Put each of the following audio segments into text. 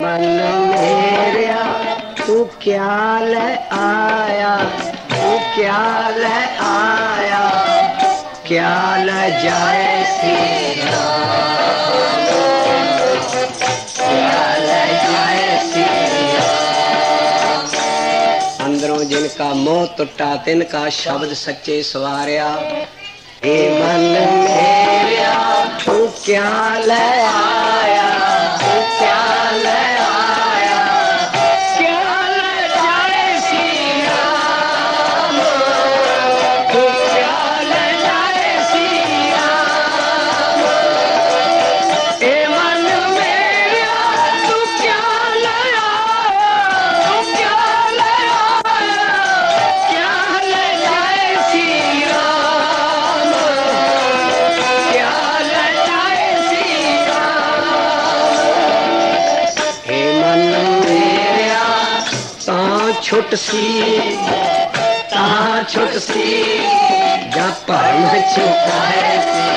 मन मेरा तू क्या ले आया, तू क्या ले आया, क्या ले जाए श्री राम, क्या ले जाए श्री राम। अंदरों जिनका मोह टुटा तिनका शब्द सच्चे सवारिया। हे मन मेरा तू क्या ले आया, तू क्या ले आया, क्या ले जाए श्री राम, तू क्या ले जाए श्री राम। हे मन मेरा तू क्या ले आया, तू क्या ले आया, क्या ले जाए श्री राम, क्या ले जाए श्री राम। हे मन मेरा छुट सी छुट सी जा परम चुकाए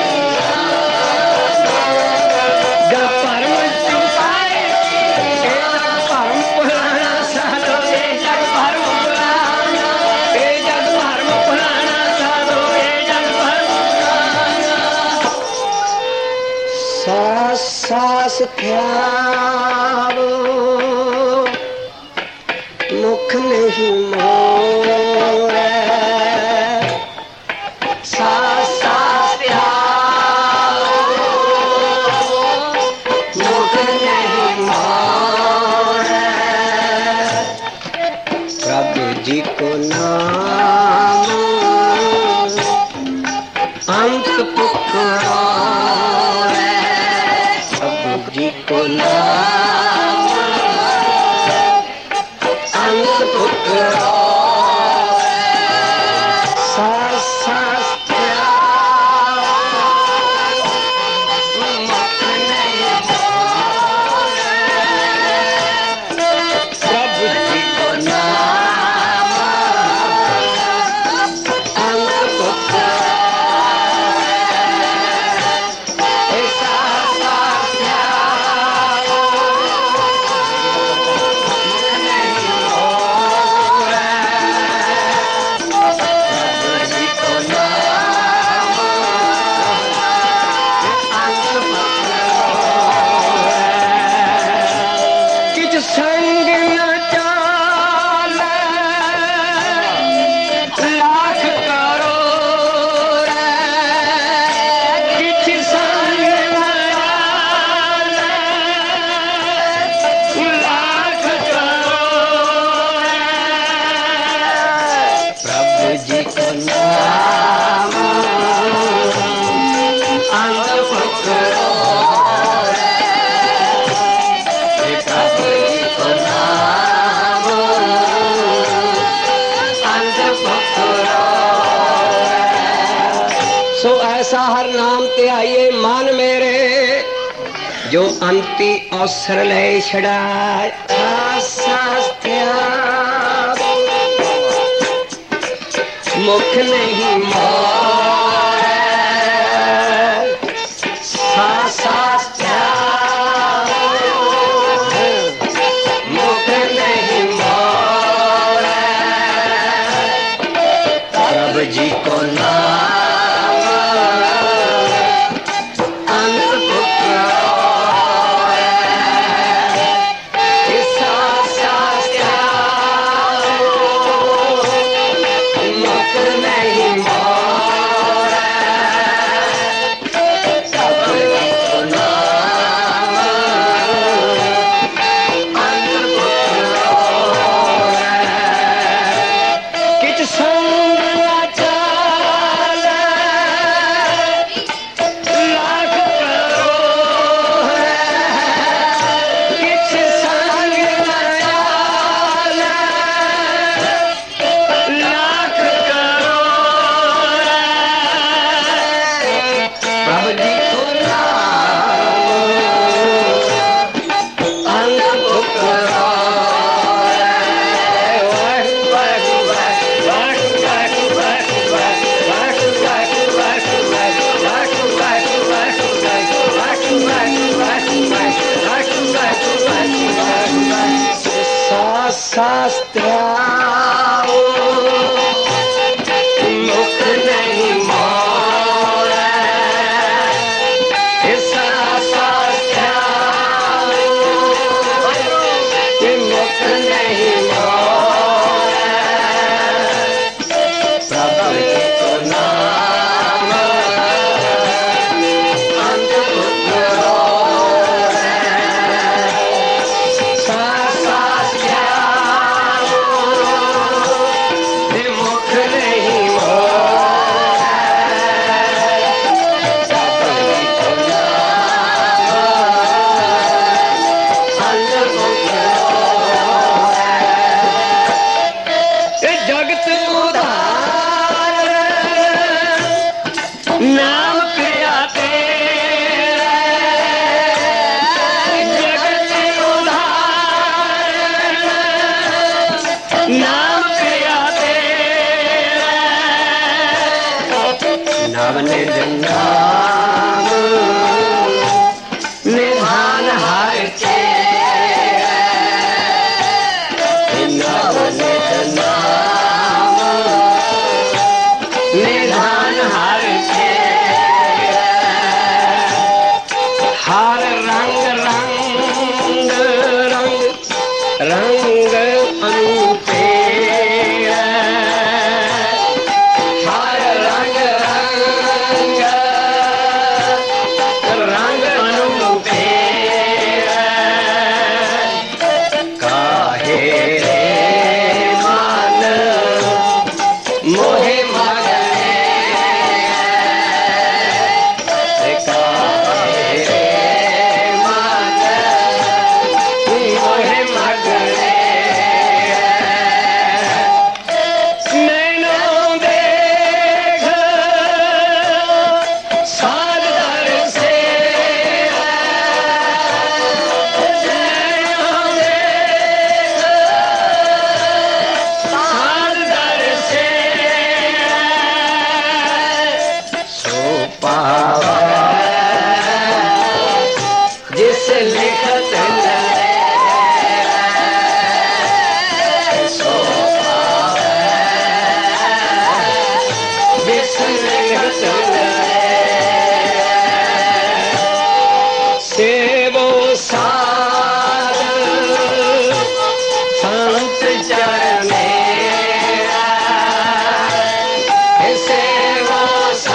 जा परम चुकाए परम पुराना साधो जग परम पुराना जग परम पुराना साधो जग परम पुराना। सास सास ख्याल मुख नहीं मोरे, सास सास ध्यान मुख नहीं मोरे। प्रभु जी को नाम अंत पुकारो, प्रभु जी को नाम अंत पुकारो। सास सास ध्यान मुख नहीं मोरे, प्रभु जी को नाम अंत पुकारो। सास सास ध्यान मुख नहीं मोरे, प्रभु जी को नाम अंत पुकारो। किछ संग न चाले लाख करो रे, किछ संग न चाले लाख करो रे, प्रभु जी को नाम अंत पुकारो रे, प्रभु जी को नाम अंत पुकारो रे। सो ऐसा हर नाम ते आइए मन मेरे जो अंति अवसर ले छड़ाए। सास ध्यान मुख नहीं मोरे, सास सास ध्यान मुख नहीं मोरे, प्रभु जी को नाम अंत पुकारो रे। सास सास ध्यान मुख नहीं मोरे, शास्त्रा मुख नहीं मोड़ा ऐसा शास्त्रा मुख नहीं मोड़ा प्रभु को नाम अंत नाम प्रिया तेरा जगत उधार नाम प्रिया तेरा नाम निज नाम निधान हर चेरा नाम निज नाम निधान हर हर रंग रंग रंग रंग अनुपेरा हर रंग रंग रंग अनुपेरा काहे रे मन मोहे जिस लिखत सो जिस लिखत सेवो साधन संत चरणे सेवो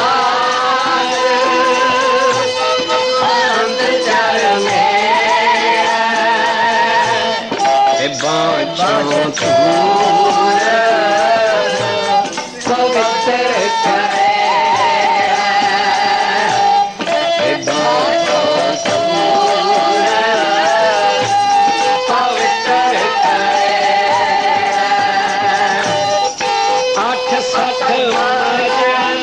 बाँचो दूर पवित्र करे बाँचो दूर पवित्र करे आठ सठ वचन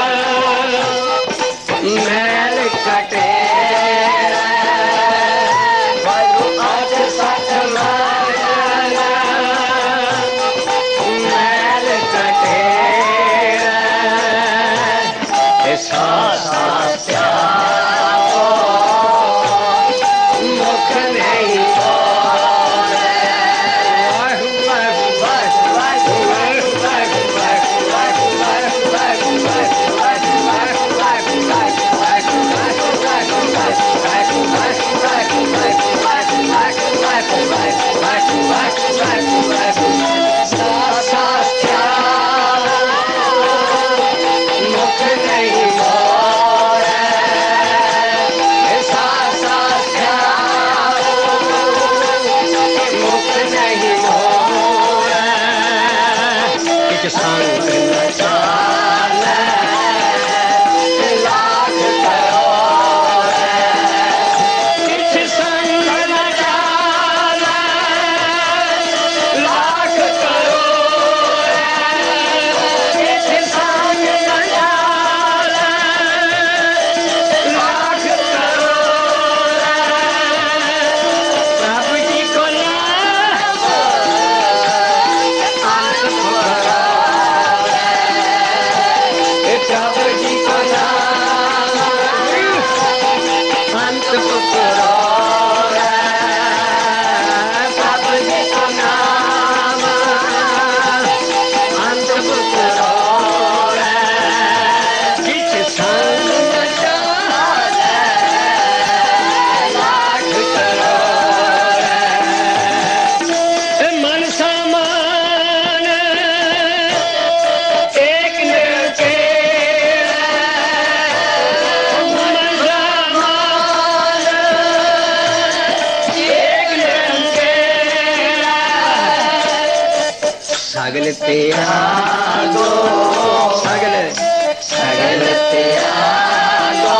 मैल कटे आठ सठ शास्त्रा मुख नहीं संग न चाले लाख करोड़ किछ संग न चाले सगल त्यागो सगल सगल त्यागो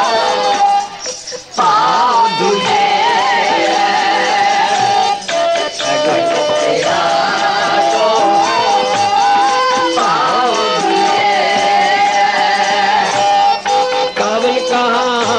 पाओ धुले सगल त्यागो पाओ धुले कावन कहाँ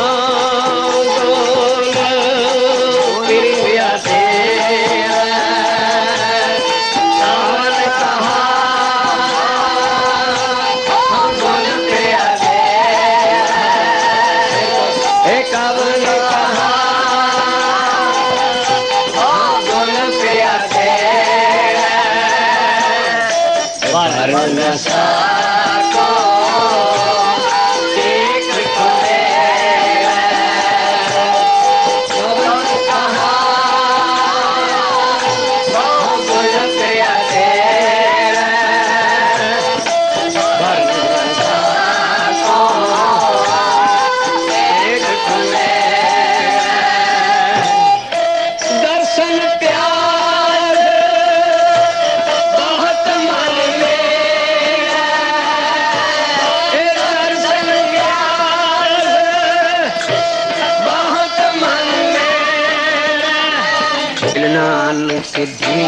सिद्धि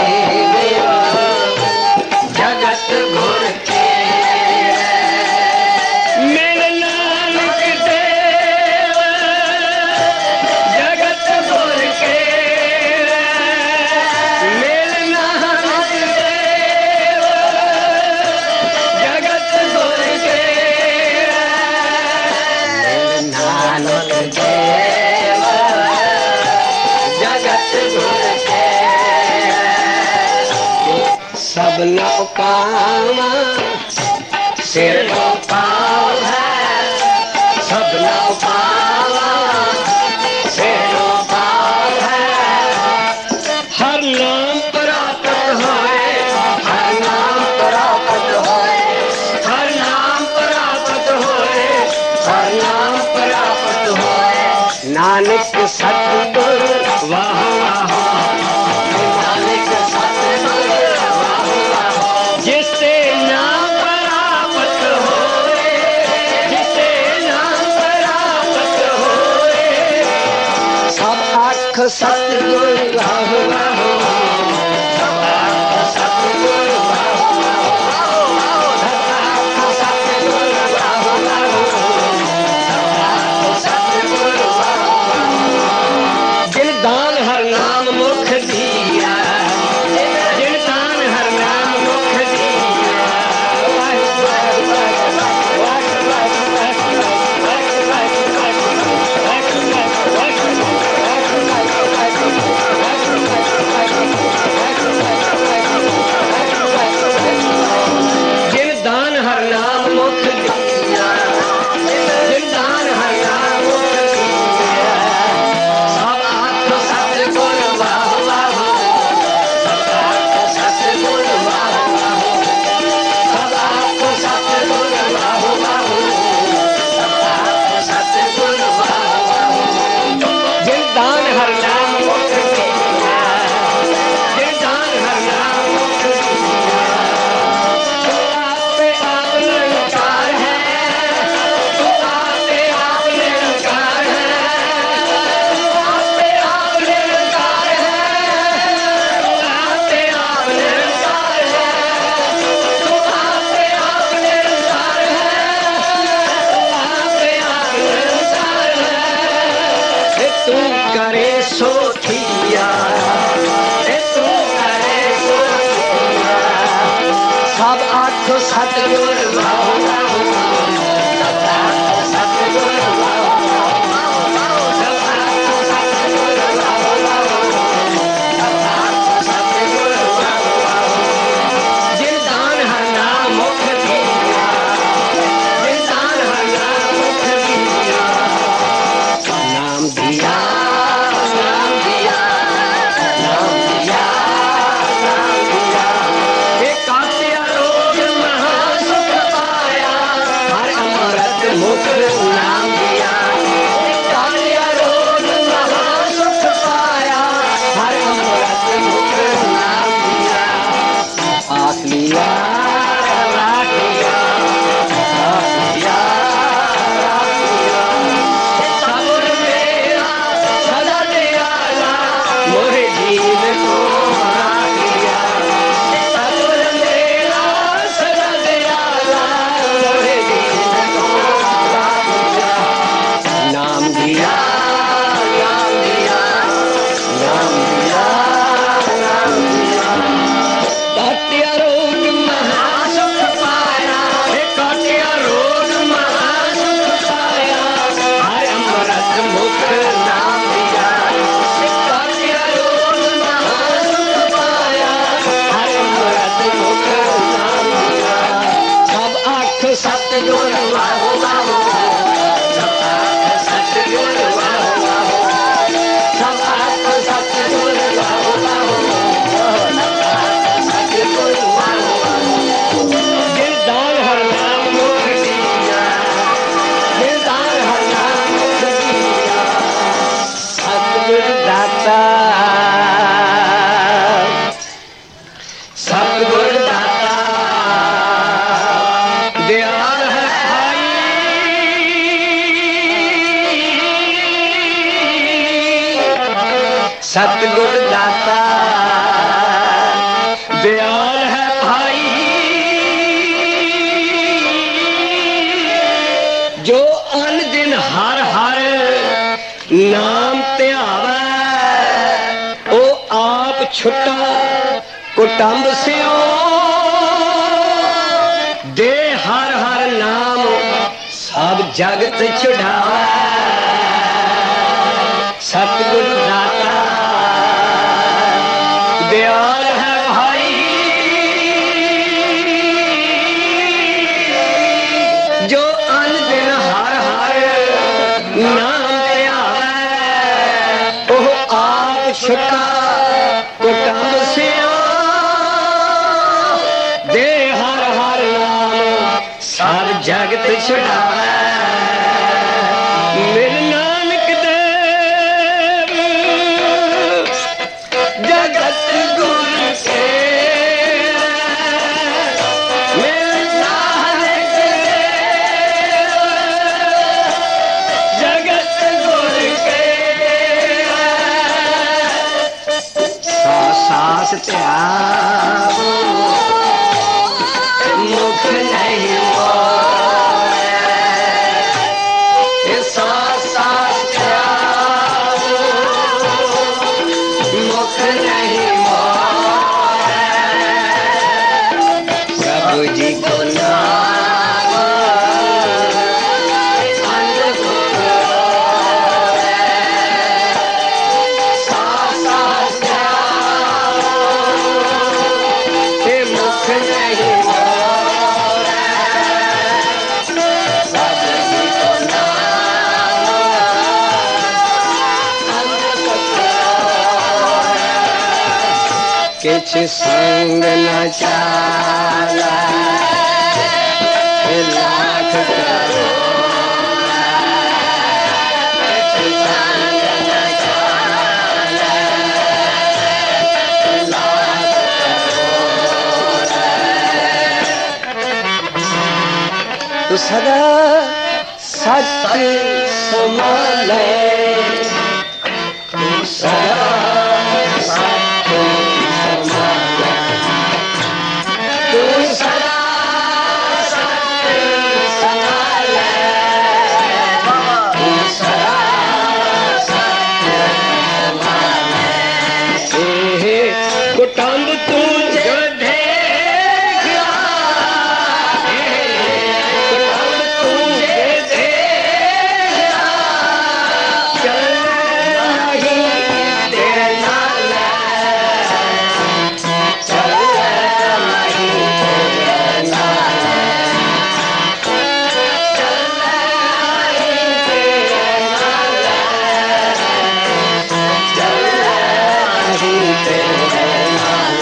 जगत घुर के मेरे नानक देव जगत घुर के मेरे नानक देव जगत घुर के मेरे नानक देव जगत घुर के सब नो काम सिर नो पाव है सब नो पाव सिर नो पाव है हर नाम प्राप्त होए हर नाम प्राप्त होए हर नाम प्राप्त होए हर नाम प्राप्त होए नानक सतगुरु वाह वाह नानक सतगुरु जिससे नाम प्राप्त होए जिससे नाम प्राप्त होए सब आँख सतगुरु वाह वाह सब आँख सतगुरु वाह वाह सब आँख सतगुरु वाह वाह सब आँख सतगुरु वाह वाह जिन दान हर नाम मुख दिया जिन दान हर नाम मुख दिया जिन दान हर नाम मुख दिया जिन दान हर नाम मुख दिया सब आँख सतगुरु वाह वाह सब आँख सतगुरु वाह वाह सब आँख सतगुरु वाह वाह सब आँख सतगुरु वाह वाह जिन दान हर नाम मुख दिया जिन दान हर नाम मुख दिया तू आपे आप निरंकार है तू आपे आप निरंकार है तू आपे आप निरंकार है तू आपे आप निरंकार है तू आपे आप निरंकार है तू आपे आप निरंकार है तू करे सो थिया तू करे सो थिया सब आँख सतगुरु वाह वाह सब आँख सतगुरु वाह वाह सब आँख सतगुरु वाह वाह सब आँख सतगुरु वाह वाह जिन दान हर नाम मुख दिया जिन दान हर नाम मुख दिया नाम दिया नाम दिया नाम दिया नाम दिया एक कात्या रोग महासुख पाया सतगुर दाता दयाल है भाई, जो अन दिन हर हर नाम ध्यावे, ओ आप छुट्टा कुटुंब स्यों, दे हर हर नाम सब जगत छुड़ावे। सतगुर दाता दयाल है भाई, जो अन दिन हर हर नाम ध्यावे, ओह आप छुट्टा कुटुंब स्यों, दे हर हर नाम सब जगत छुड़ावे। मेरे नानक देव जगत गुरु से, मेरे नानक देव जगत गुरु के, सास त्याग मुख नहीं मोरे, सास त्याग मुख नहीं मोरे, प्रभु जी को नाम अंधकुर रोए, सास त्याग मुख नहीं मोरे, प्रभु जी को नाम अंधकुर रोए, किछ संग न चाला लाख करो, किछ संग न चाला लाख करो, तू सदा सच संभाले, तू सदा सच संभाले, तू सदा सच संभाले, तू सदा सच संभाले, कुटुंब तू जो देखा, कुटुंब तू जो देखा, चलना ही तेरे नाल, चलना ही तेरे नाल, चलना ही तेरे नाल, चलना ही तेरे नाल,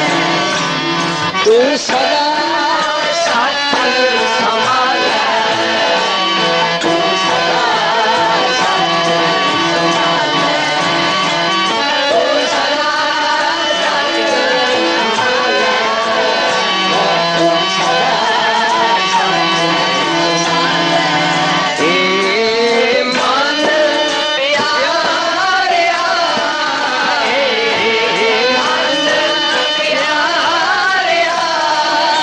तू सदा सच संभाले, तू सदा सच संभाले, तू सदा सच संभाले, तू सदा सच संभाले, ए मन प्यारिया, ए मन प्यारिया,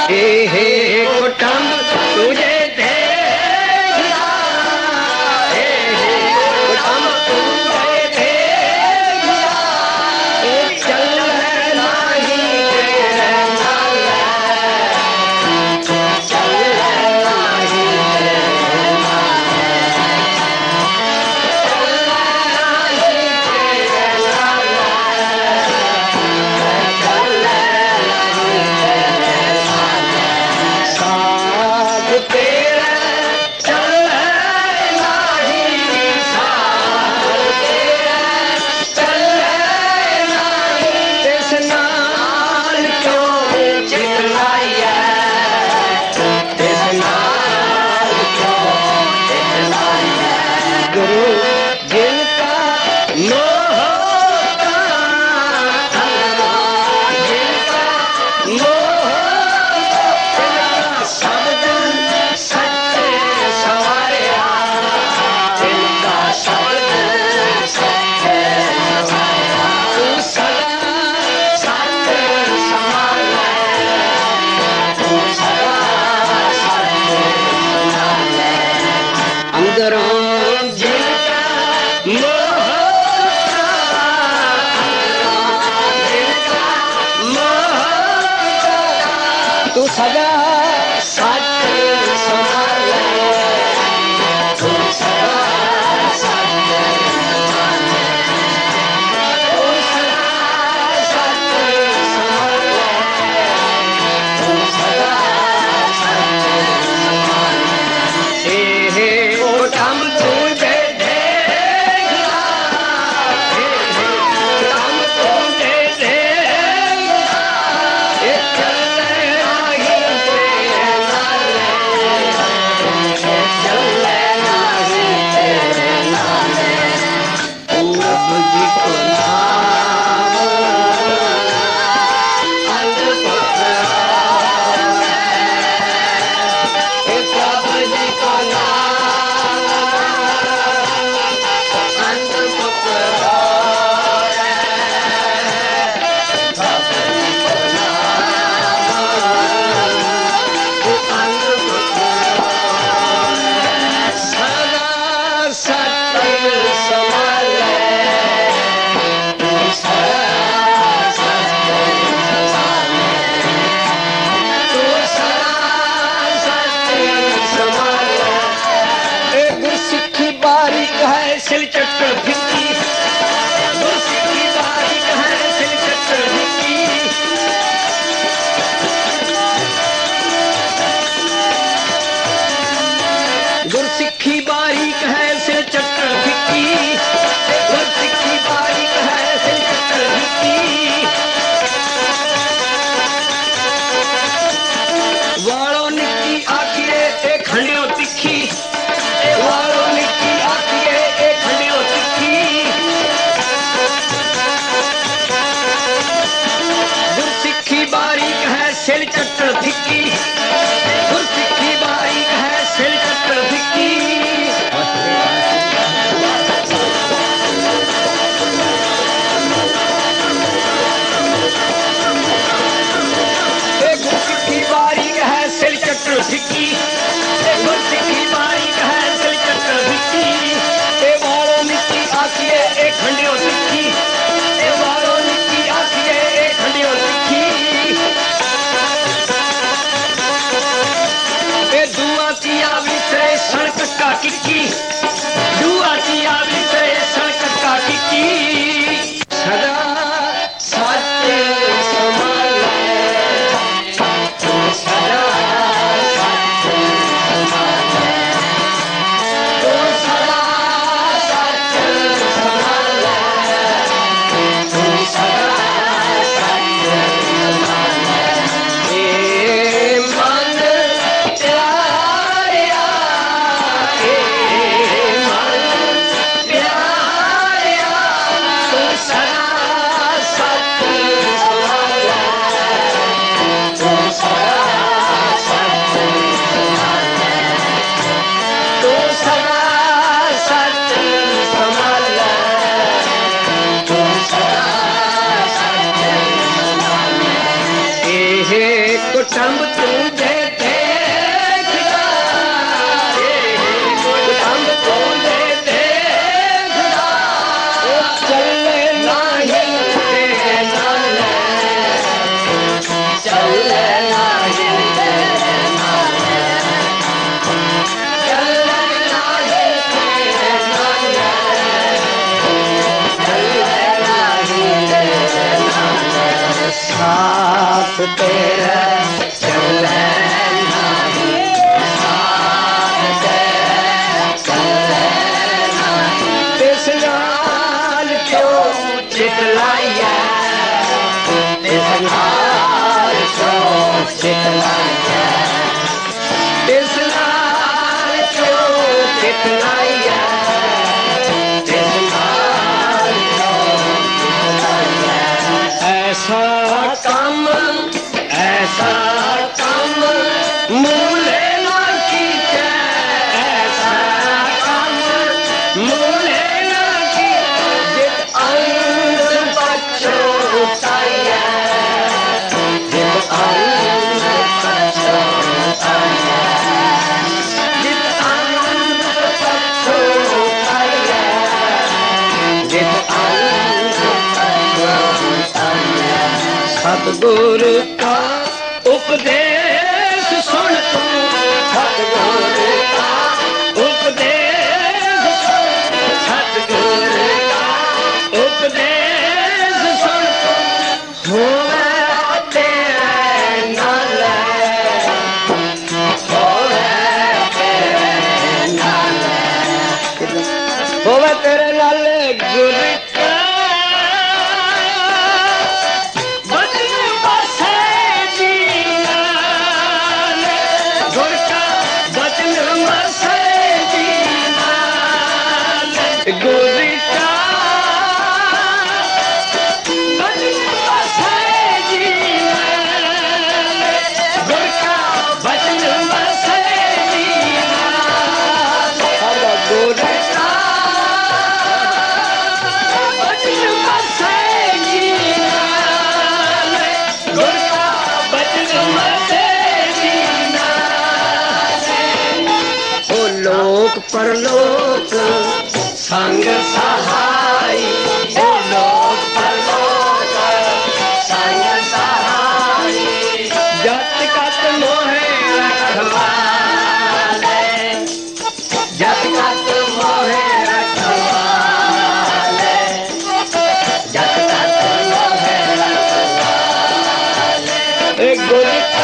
सदा सच संभाले तू सदा सच संभाले तू सदा सच संभाले तू सदा सच संभाले हे कोटम तू दे देगा हे कोटम तू दे देगा ये चले नाही तेरे नाले ये चले नाही तेरे नाले प्रभु जी को नाम अंत पकड़ावे प्रभु जी को नाम अंत पकड़ावे प्रभु जी को नाम अंत पकड़ावे सदा सत्य संभाले तू सदा सत्य संभाले तू सदा सत्य संभाले ए गुरसिक्खी बारीक है सिल चक्र फिक्की गुरसिक्खी बारीक है सिल चक्र फिक्की गुरसिक्खी बारीक है सिल चक्र फिक्की गुरसिक्खी बारीक है सिल चक्र फिक्की वालों निक्की आखिए एक खंडियो तिखी वालों निक्की आखिए एक खंडियो तिखी गुरसिक्खी बारीक है सिल चक्र फिक्की गुरसिक्खी बारीक है सिल चक्र फिक्की गुरसिक्खी बारीक है सिल चक्र फिक्की गुरसिक्खी बारीक है सिल चक्र फिक्की वालों निक्की आखिए एक खंडियो तिखी वालों निक्की आखिए एक खंडियो तिखी दुआ चिया विसरे सड़क का किक्की दुआ चिया विसरे सड़क का किक्की सदा सत्य संभाले तू सदा सत्य संभाले तू सदा सत्य संभाले तू सदा सत्य संभाले हे मन प्यारिया हे मन प्यारिया तू सदा सत्य संभाले तू सदा सत्य संभाले तू सदा सत्य संभाले तू सदा सत्य संभाले हे कुटुंब तुझे देखदा हे कुटुंब तुझे देखदा चले नाही तेरे नाले चले नाही तेरे नाले चले नाही तेरे नाले चले नाही तेरे नाले साथ तेरा चले नाही साथ तेरा चले नाही तिस नाल क्यों चितलाया तिस नाल क्यों चितलाया तिस नाल क्यों चितलाया तिस नाल क्यों चितलाया ऐसा काम मूले ना कीजे ऐसा काम मूले ना कीजे जित अंग पछोताया जित अंग पछोताया जित अंग पछोताया जित अंग पछोताया सतगुरु का उपदेश सुन तू सतगुर का उपदेश सतगुर का उपदेश सुन तू होवे तेरे नाल होवे तेरे नाल गुर का बचन बसे जीना गुर का बचन बसे जीना गुर का बचन बसे जीना गुर का बचन बसे जीना गुर का लोक परलोक संग सहाय लोक परलोक संग सहाय जत कत मोहे रखवाले जत कत मोहे रखवाले जत कत मोहे रखवाले गुर का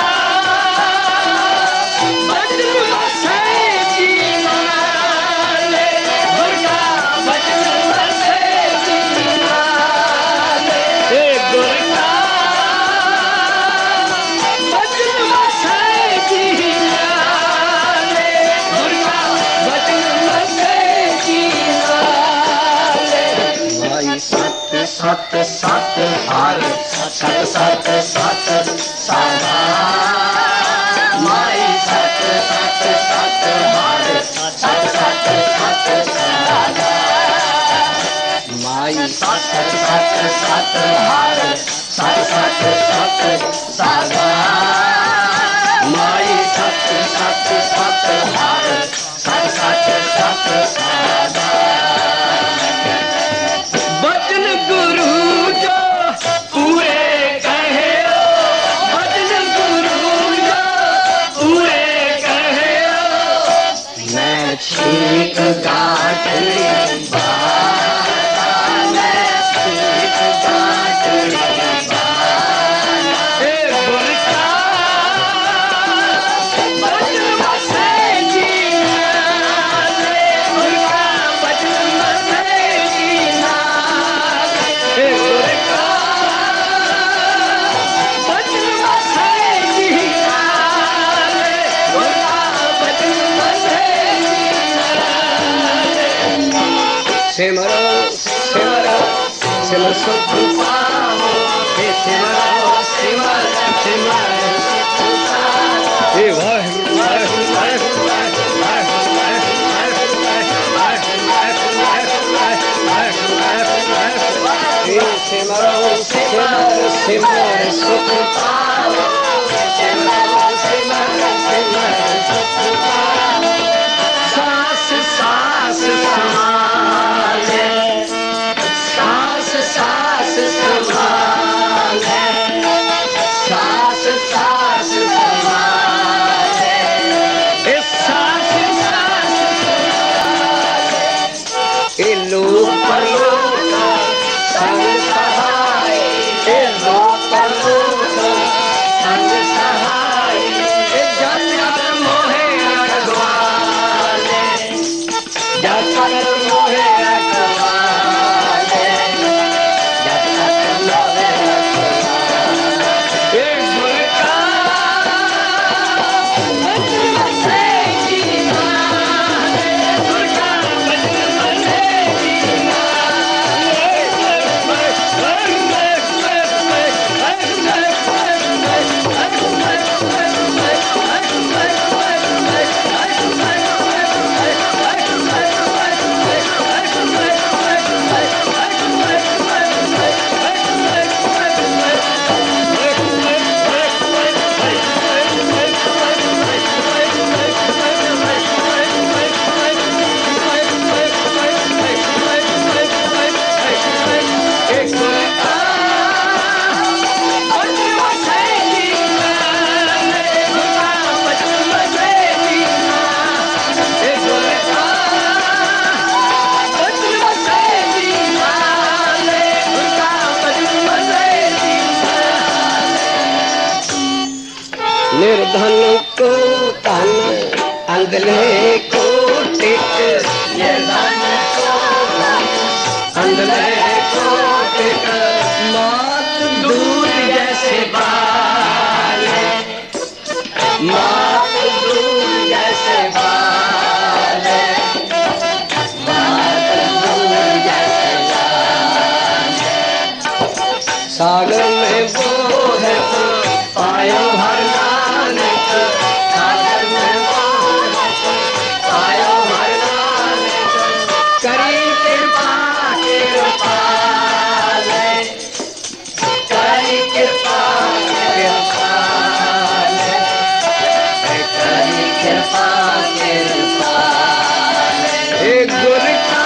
सत सत हर सत सत सत साधा माई सत सत सत हर सत सत सत साधा माई सत सत सत हर सत सत सत साधा माई सत सत सत हर सत सत सत साधा ठीक गाठड़ी बाला ठीक गाठड़ी बाला गुर का बचन बसे जीना गुर का बचन बसे जीना गुर का बचन बसे जीना गुर का बचन बसे सिमरो सिमरो सिमर सुख पाओ हे सिमरो सिमर सिमर सुख पाओ हे वाहिगुरु वाहिगुरु वाहिगुरु वाहिगुरु सिमरो सिमर सिमर सुख पाओ सिमरो सिमर सिमर सुख पाओ सास सास संभाले सास सास संभाले सास सास संभाले सास सास संभाले ए लोक परलोक संग सहाय ए लोक परलोक संग सहाय जत जत मोहे रखवाले जत जत मोहे रखवाले जत जत मोहे रखवाले गुर का बचन बसे जीना गुर का बचन बसे जीना निर्धन को धन अंधले को टिक, निर्धन को धन अंधले को टिक, मात दूध जैसे बाले, मात दूध जैसे बाले, मात दूध जैसे बाले। सागर में वो है तो पायो हर नानक, सागर में वो है तो पायो हर नानक, करी कृपा कृपाले, करी कृपा कृपाले, करी कृपा कृपाले। एक गुरु का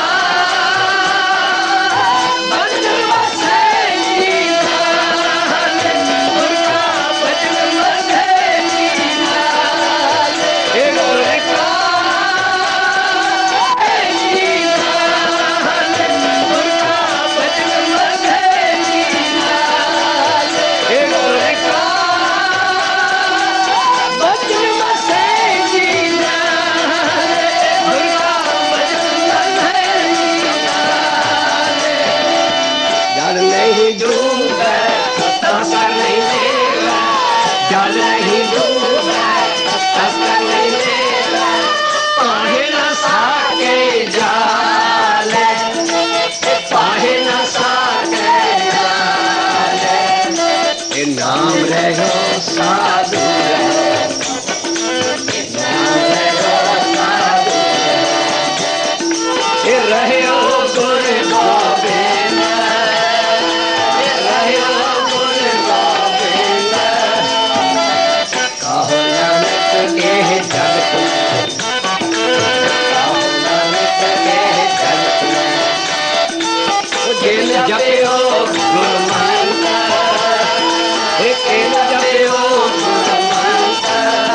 बचन बसे लीलाले, गुरु का बचन बसे लीलाले, एक गुरु का लीलाले, गुरु का बचन बसे लीलाले, एक गुरु का बचन बसे लीलाले, गुरु का बचन बसे लीलाले। जल नहीं डूबे तस्कर नहीं लेगा, जल नहीं डूबे तस्कर नहीं लेगा, पाहे न साके जाले, पाहे न साके जाले। ये नाम रहो साधु रहो, ये नाम रहो साधु रहो, ये रहो गुरु गोविंद, ये रहो गुरु गोविंद। कहो नानक के जगत में, कहो नानक के जगत में, जिन जपयो गुरु मंत्र, जिन जपयो गुरु मंत्र,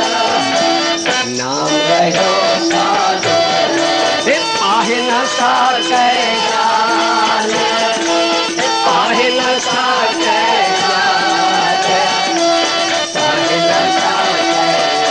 नाम रहो साधु रहो, पाहे न साके जाले, पाहे न साके जाले, पाहे न साके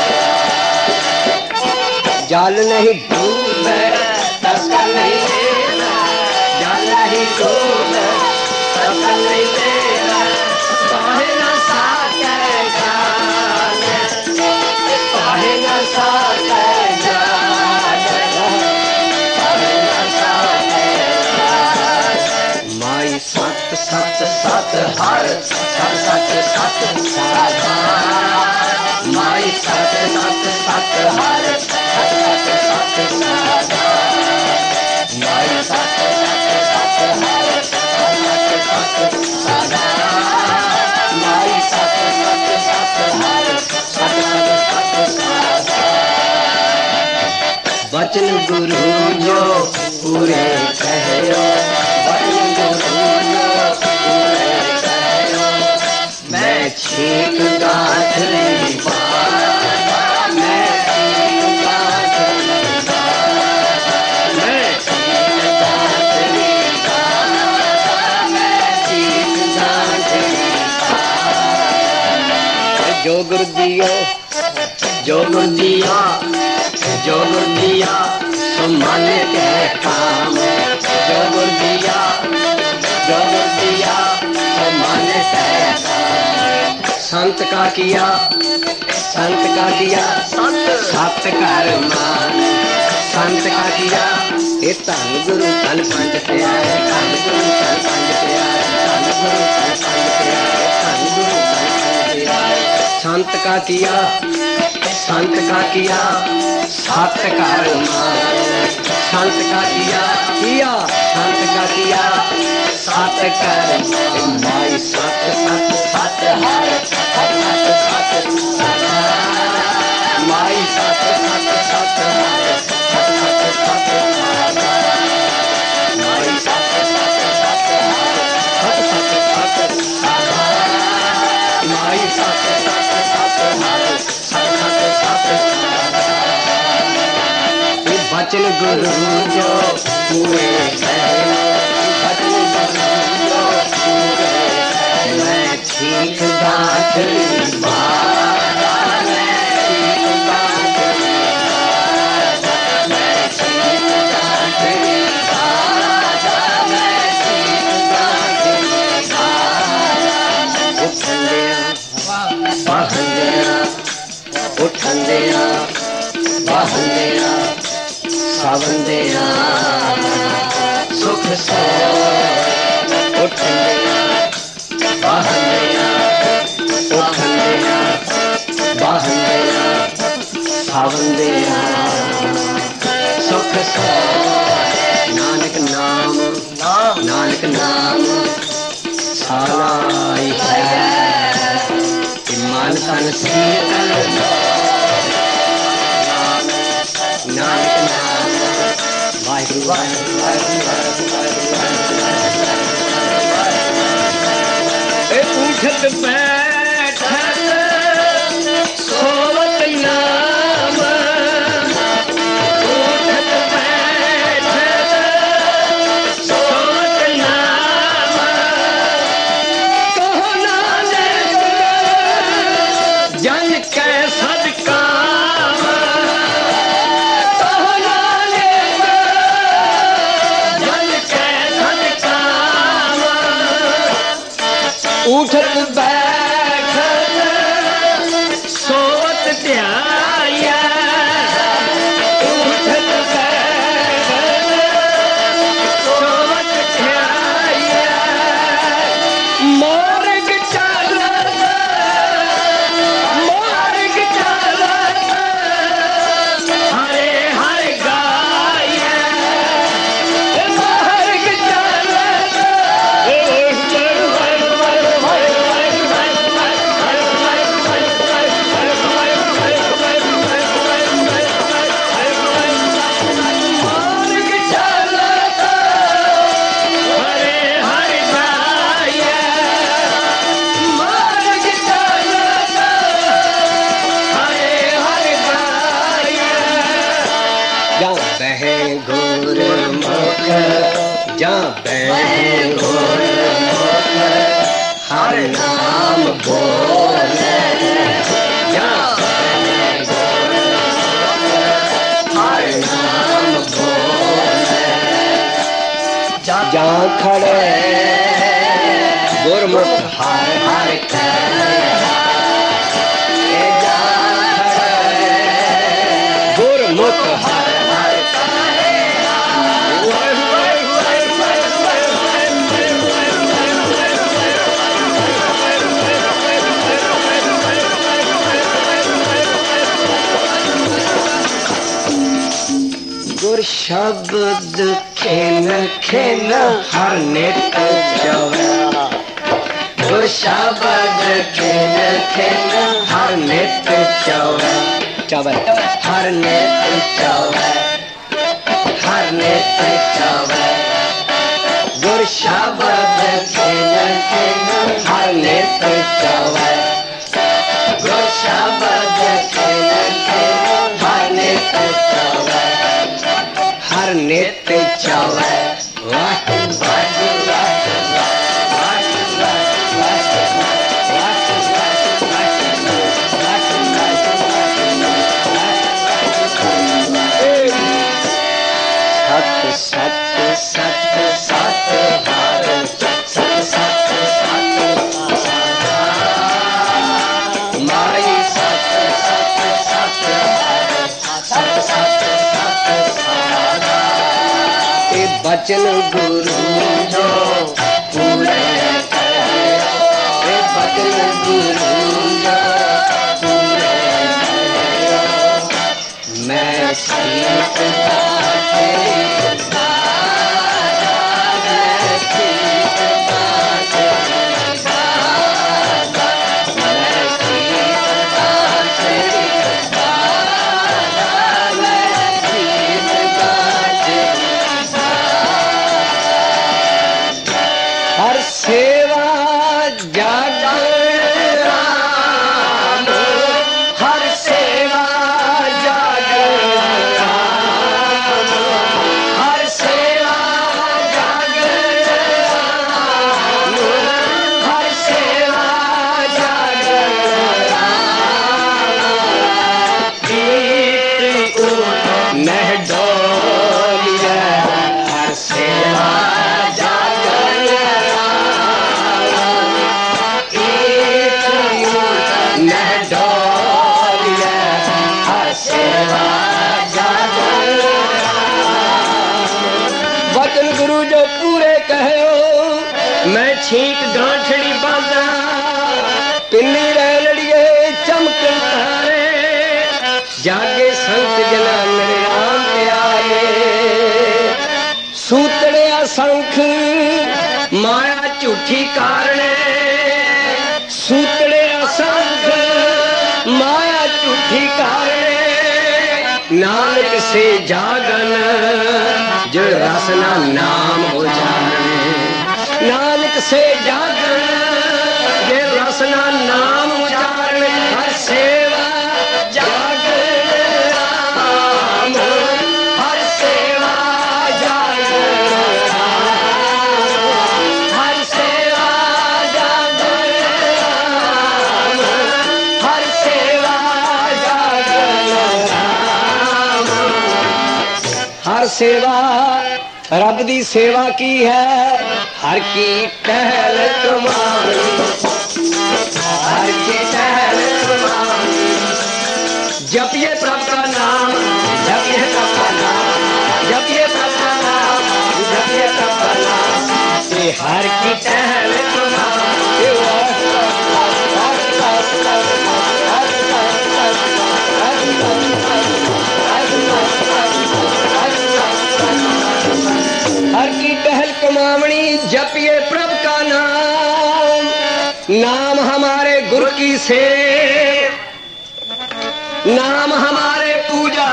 जाले। जल नहीं डूबे तस्कर नहीं लेना, जल नहीं डूबे तस्कर नहीं लेना, पाहे न साके जाले, पाहे न साके जाले, पाहे न साके जाले। माई सत सत सत हर सत सत सत साधा, माई सत सत सत हर सत सत सत साधा, माई सत सत सत हर सत सत सत साधा, माई सत सत सत हर सत सत सत साधा। वचन गुरु जो पूरे कहो, वचन गुरु जो पूरे कहो, मैं छीक गांठली बार, मैं छीक गांठली बार, मैं छीक गांठली बार, मैं छीक गांठली बार। जो गुरु दियो, जो गुरु दिया, जो गुरु दिया सो मन के काम, जो गुरु दिया, जो गुरु दिया सो मन के काम। संत का किया, संत का किया सत कर मान, संत का किया ये धन गुरु धन पंज प्यारे, धन गुरु धन पंज प्यारे, धन गुरु धन पंज प्यारे, धन गुरु धन पंज प्यारे। संत का किया, संत का किया सत कर मान, संत का किया, किया संत का किया सत कर माई, सत सत सत हर सत सत सत माई, सत सत सत हर सत सत सत माई, सत सत सत हर सत सत सत माई, सत सत सत हर सत सत सत। वचन गुरु जो पूरे कहो, वचन गुरु जो पूरे कहो, मैं ठीक गांठली बार, उठंदिया बहंदिया सावंदिया सुख सो उठंदिया बहंदिया उठंदिया बहंदिया सावंदिया सुख सो नानक नाम नानक नाम सालाई है मन तन शीतल नानक नाम वाहिगुरु वाहिगुरु वाहिगुरु उठत बैठत सोवत नाम उठत बैठत सोवत नाम कहो नानक जन कै सदकाम कहो नानक जन कै सदकाम उठत बैठत सोवत ध्याया उठत बैठत सोवत ध्याया मोरग चालत मोरग चालत हरे हरे गाया मोरग चालत मोरग चालत हरे हरे गाया मोरग चालत हरे हरे गाया जा बहे गुरमुख जा बहे गुरमुख हर नाम बोले जा बहे गुरमुख हर नाम बोले जा खड़े गुरमुख हर हर करे जा खड़े गुरमुख हर हर करे गुर शब्द खेन खेन हर नित जवै गुर शब्द खेन खेन हर नित चवै चवै हर नित चवै हर नित चवै गुर शब्द खेन खेन हर नित चवै गुर शब्द खेन खेन हर नित चवै हर नित्य चवै वाहिगुरु सत सत सत हर सत सत सत माई सत सत सत हर सत सत सत बचन गुरु जो पूरे करे बचन गुरु जो पूरे करे मैं सीत सेवा जागर राम हर सेवा जागर राम हर सेवा जागर राम हर सेवा जागर राम गीत नह डोलिया हर सेवा जागर राम सेवा जागर वचन गुरु जो पूरे कहो मैं छींक गांठड़ी बांधा पिन्नी रैलड़िए चमकन तारे जागे संत जना निर्याम के आए सूतड़े असंख माया झूठी कारण सूतड़े असंख माया झूठी कारण नानक से जागन जो रसना नाम हो जाने नानक से जागन जो रसना नाम उजाड़ने हर सेवा सेवा रब दी सेवा की है हर की टहल कमानी हर की टहल कमानी जपिए प्रभु का नाम जपिए प्रभु का नाम जपिए प्रभु का नाम जपिए प्रभु का नाम ये हर की टहल कमानी हर की टहल कमावणी जपिए प्रभु का नाम नाम हमारे गुरु की सेव नाम हमारे पूजा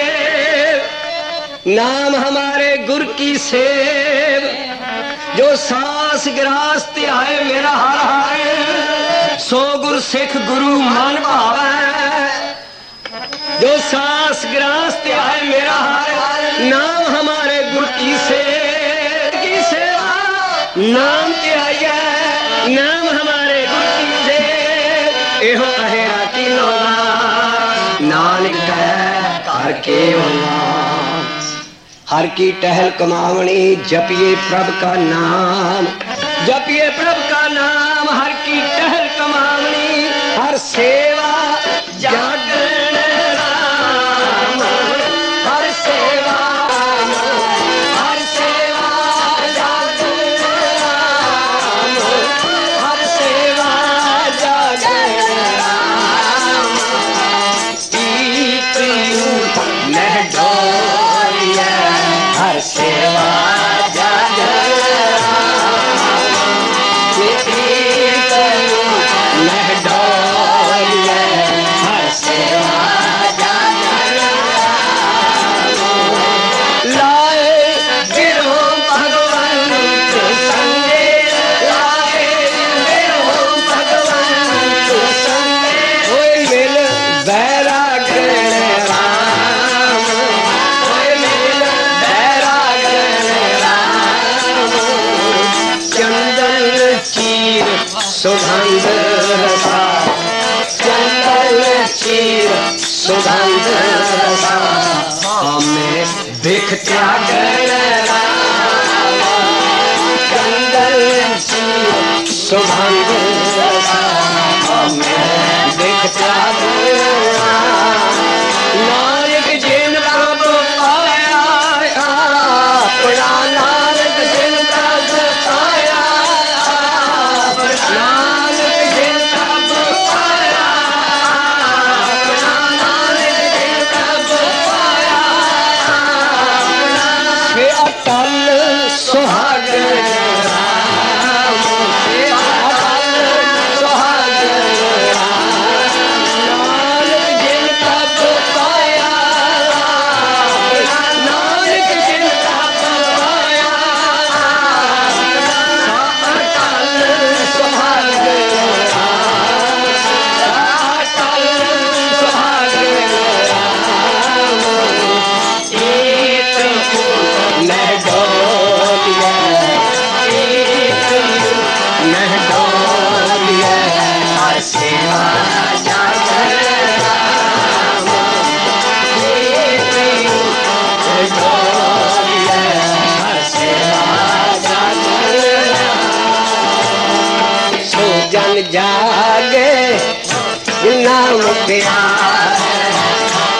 देव नाम हमारे गुरु की सेव जो सांस गिरास आए मेरा हर हाय सो गुरु सिख गुरु मन भावे जो सांस गिरास आए मेरा हर नाम हमारे गुरु की सेवा नाम क्या है नाम हमारे गुरु की सेवा एहो अहेरा की लोगा नानक करके हर की टहल कमावणी जपिए प्रभु का नाम जपिए प्रभु का नाम हर की टहल कमावणी हर सेवा जागरण राम हर सेवा हर सेवा जागरण राम हर सेवा जागरण राम हर सेवा जागरण हर सेवा लाए गिरो भगवंत संगे लाए गिरो भगवंत संगे होए मिल बैरागण राम होए मिल बैरागण राम चंदन चीर सुगंध रसा चंदन चीर सुगंध रसा हमें देख त्यागण राम चंदन चीर सुगंध रसा हमें देख त्यागण राम नानक जिन प्रभु पाया अपना नानक जिन प्रभु पाया नानक जिन प्रभु पाया अपना नानक जिन प्रभु पाया से अटल सुहागण राम से अटल सुहागण राम नानक जिन प्रभु पाया नानक जिन प्रभु पाया अटल सुहागण राम अटल सुहागण राम एक नह डोलिया एक नह डोलिया हर सेवा जागरण राम एक डोलिया हर सेवा जागरण राम सो जन जागे नाम प्यार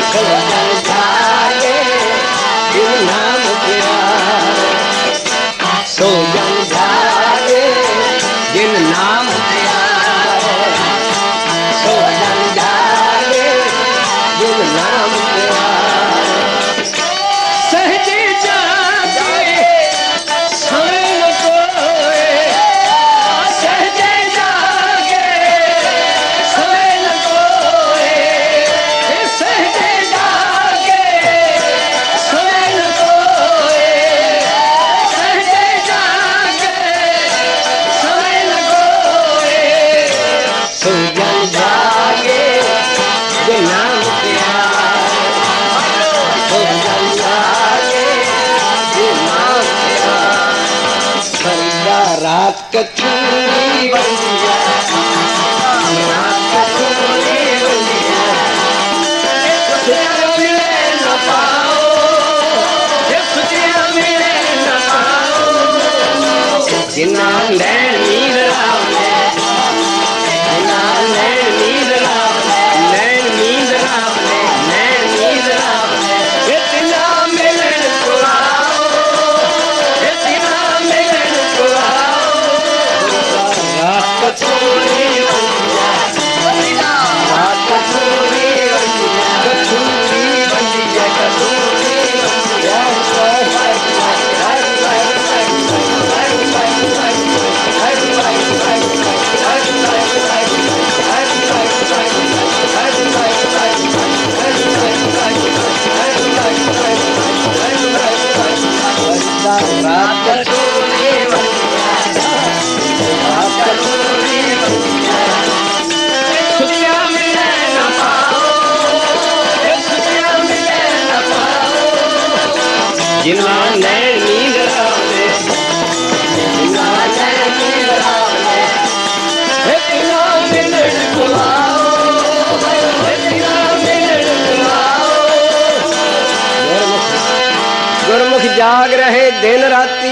जाग रहे दिन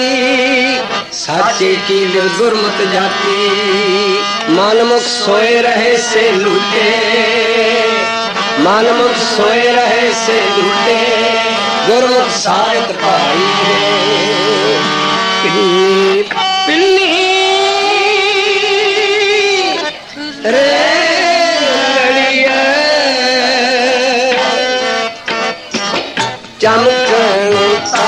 राती, साचे की दिल गुरमुख जाती। मानमुख सोए रहे से लूटे, मानमुख सोए रहे से लूटे, गुरमुख साथ पाई पिन्नी रे लड़िया चमकता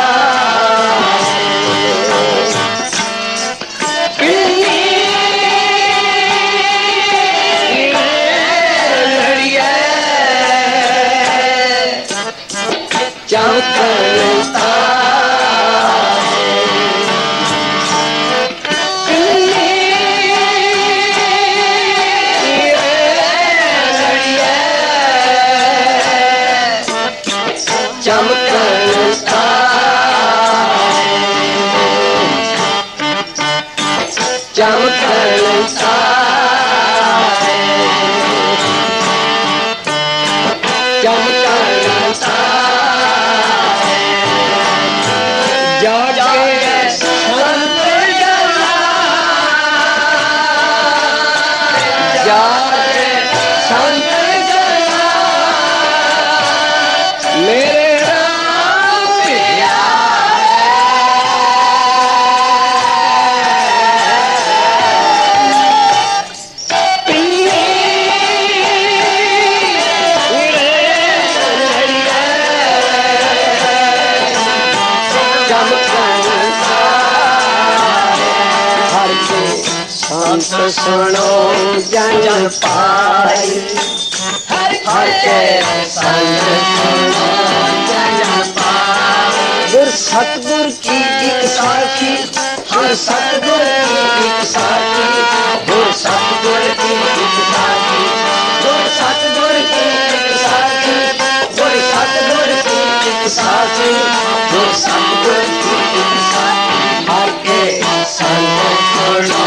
सुनो जन पाई हर के संग सुनो जन पाई। गुर सतगुर की एक साखी, गुर सतगुर की एक साखी, गुर सतगुर की एक साखी, गुर सतगुर की एक साखी, गुर सतगुर की एक साखी, गुर सतगुर की एक साखी। हर के संग सुनो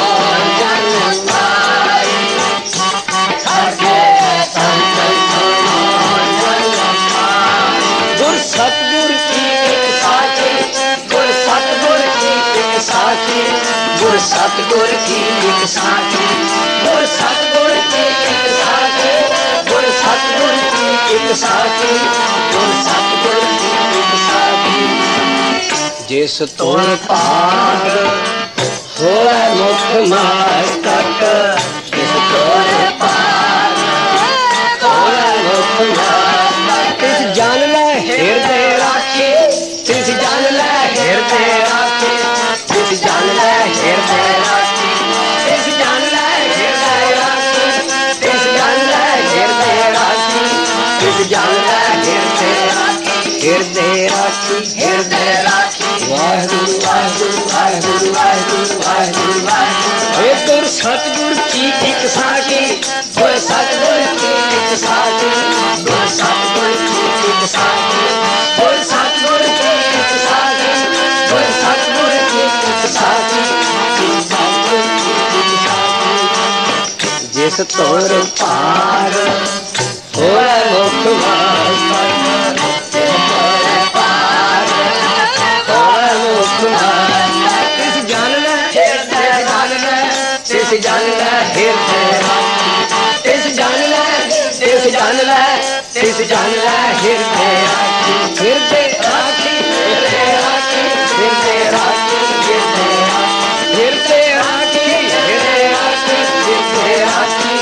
सतगुर की एक साखी, गुर सतगुर की एक साखी, गुर सतगुर की एक साखी, गुर सतगुर की एक साखी, गुर सतगुर की एक प्रीत साखी, गुर सतगुर की प्रीत साखी। जिस तुर पार होए मुख मस्तक, जिस तुर पार होए मुख मस्तक, तिस जान लै हृदय राखी, तिस जान लै हृदय राखी, तिस जान लै हृदय राखी, तिस जान लै हृदय राखी, तिस जान लै हृदय राखी, तिस जान लै हृदय राखी, हृदय राखी, हृदय राखी। वाहिगुरु वाहिगुरु वाहिगुरु वाहिगुरु वाहिगुरु वाहिगुरु। गुर सतगुर की एक साखी, गुर सतगुर की एक साखी, गुर सतगुर की एक साखी, गुर सतगुर की एक साखी, गुर सतगुर की एक साखी, गुर सतगुर की एक साखी। जिस तुर पार होए मुख मस्तक, जिस तुर पार होए मुख मस्तक, तिस जान लै हृदय जान लै, तिस जान लै हृदय राखी, तिस जान लै, तिस जान लै, तिस जान लै हृदय राखी, हृदय राखी, हृदय राखी, हृदय राखी, हृदय राखी, हृदय राखी, हृदय राखी, हृदय राखी।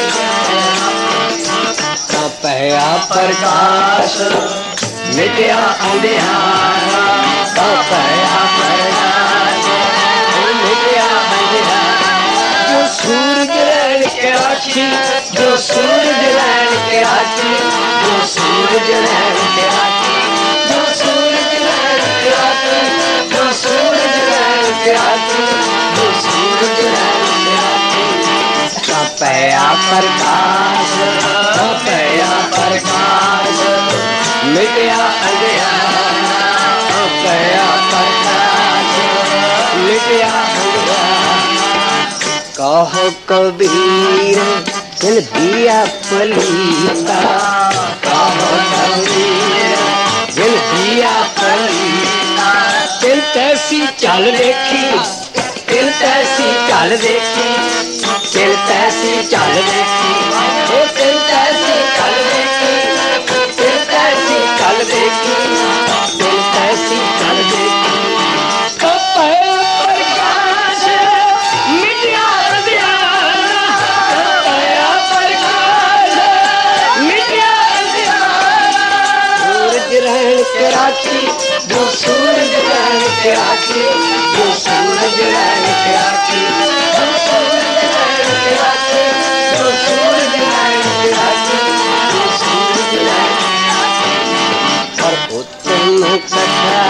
तपया प्रकाश मिटया अंधियारा, तपया प्रकाश मिटया अंधियारा। जो सूरज रैन के राखी, जो सूरज रैन के राखी, जो सूरज रैन के राखी, जो सूरज रैन के राखी, जो सूरज रैन के राखी, जो सूरज रैन के राखी। तपया प्रकाश, तपया प्रकाश मिटया अंधियारा, तपया प्रकाश मिटया अंधियारा। कहो कबीर तिन दिया पलीता, कहो कबीर तिन दिया पलीता। तिन तैसी चल देखी, तिन तैसी चल देखी, तिन तैसी चल देखी, ओ तिन तैसी चल देखी, तिन तैसी चल देखी, तिन तैसी चल देखी। तपया प्रकाश मिटया अंधियारा, तपया प्रकाश मिटया अंधियारा। सूरज रहन के राखी, जो सूरज रहन के राखी, जो सूरज रहन के राखी, जो सूरज रहन के राखी, जो सूरज रहन के राखी, जो सूरज रहन के राखी। और उत्तम कथा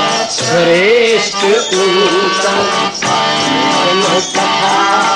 श्रेष्ठ उत्तम, उत्तम कथा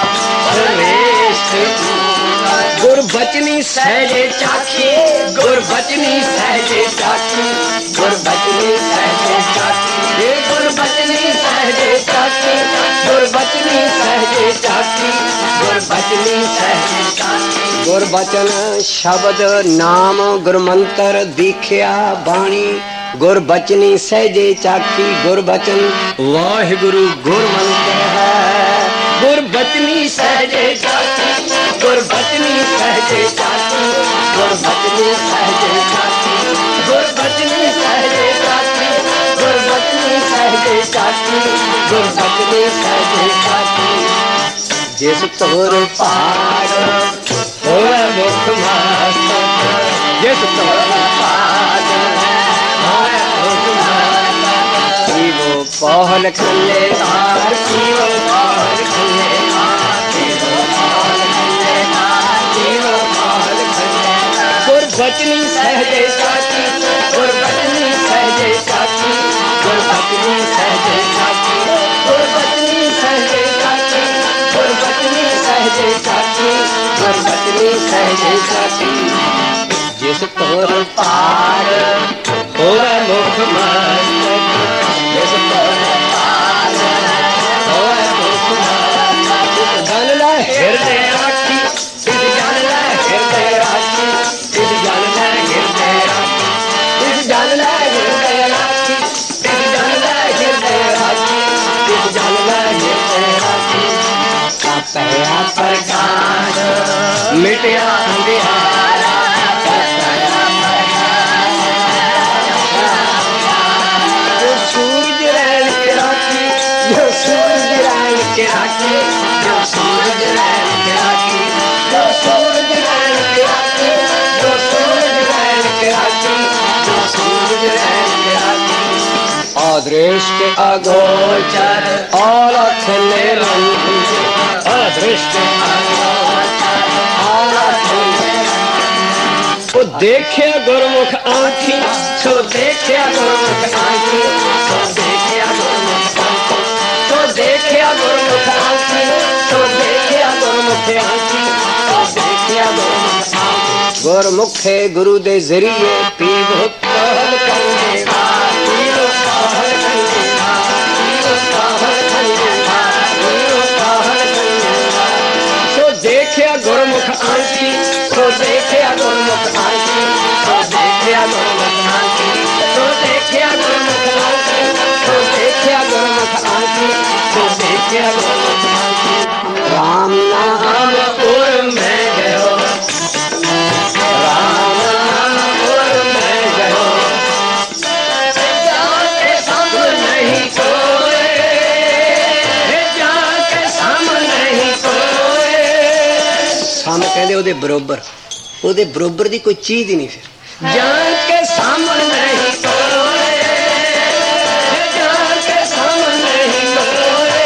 श्रेष्ठ उत्तम। गुर बचनी सहजे चाखी, गुर बचनी सहजे चाखी, गुर बचनी सहजे चाखी, हे गुर बचनी सहजे चाखी, गुर बचनी सहजे चाखी, गुर बचनी सहजे चाखी। गुर बचन शब्द नाम गुर मंत्र दीख्या बाणी, गुर बचनी सहजे चाखी, गुर बचन वाहिगुरु गुर मंत्र है। गुर बचनी सहजे चाखी, गुर बचनी सहजे चाखी, गुर बचनी सहजे चाखी, गुर बचनी सहजे चाखी, गुर बचनी सहजे चाखी, गुर बचनी सहजे चाखी। जिस तुर पार होए मुख मस्तक, जिस तुर पार होए मुख मस्तक। शिवो पहल खल्ले तार, शिवो पहल खल्ले तार, शिवो पहल खल्ले तार, शिवो पहल खल्ले तार। गुर बचनी सहजे चाखी, गुर बचनी सहजे चाखी, गुर बचनी सहजे चाखी, गुर बचनी सहजे चाखी, गुर बचनी सहजे चाखी, गुर बचनी सहजे चाखी। जिस तुर पार होए मुख मस्तक, जिस तुर पार होए मुख मस्तक। तिस जान लै हृदय राखी, तिस जान लै हृदय राखी, तिस जान लै हृदय राखी, तिस जान लै हृदय राखी, तिस जान लै हृदय राखी, तिस जान लै हृदय राखी। तपया प्रकाश मिटया अंधियारा, तपया प्रकाश अदृष्ट अगोचर अलख निरंजन, अदृष्ट अगोचर अलख निरंजन। वो देखे गुरमुख आँखी, सो देखे गुरमुख आँखी, सो देखे गुरमुख आँखी, सो देखे गुरमुख आँखी, सो देखे गुरमुख आँखी, सो देखे गुरमुख आँखी। गुरमुखे गुरु दे जरिए पीवो कहल कंगे, पीवो कहल कंगे, पीवो कहल कंगे, पीवो कहल कंगे। सो देखे गुरमुख आँखी, सो देखे गुरमुख आँखी, सो देखे गुरमुख आँखी, सो देखे गुरमुख आँखी, सो देखे गुरमुख आँखी, सो देखे गुरमुख आँखी। राम नाम उर में गयो, राम नाम उर में गयो, जाके सामने नहीं कोई, जाके सामने नहीं कोई। सामने कहते ओदे बरोबर, ओदे बरोबर दी कोई चीज ही नहीं। फिर जाके सामने नहीं कोई, जाके सामने नहीं कोई।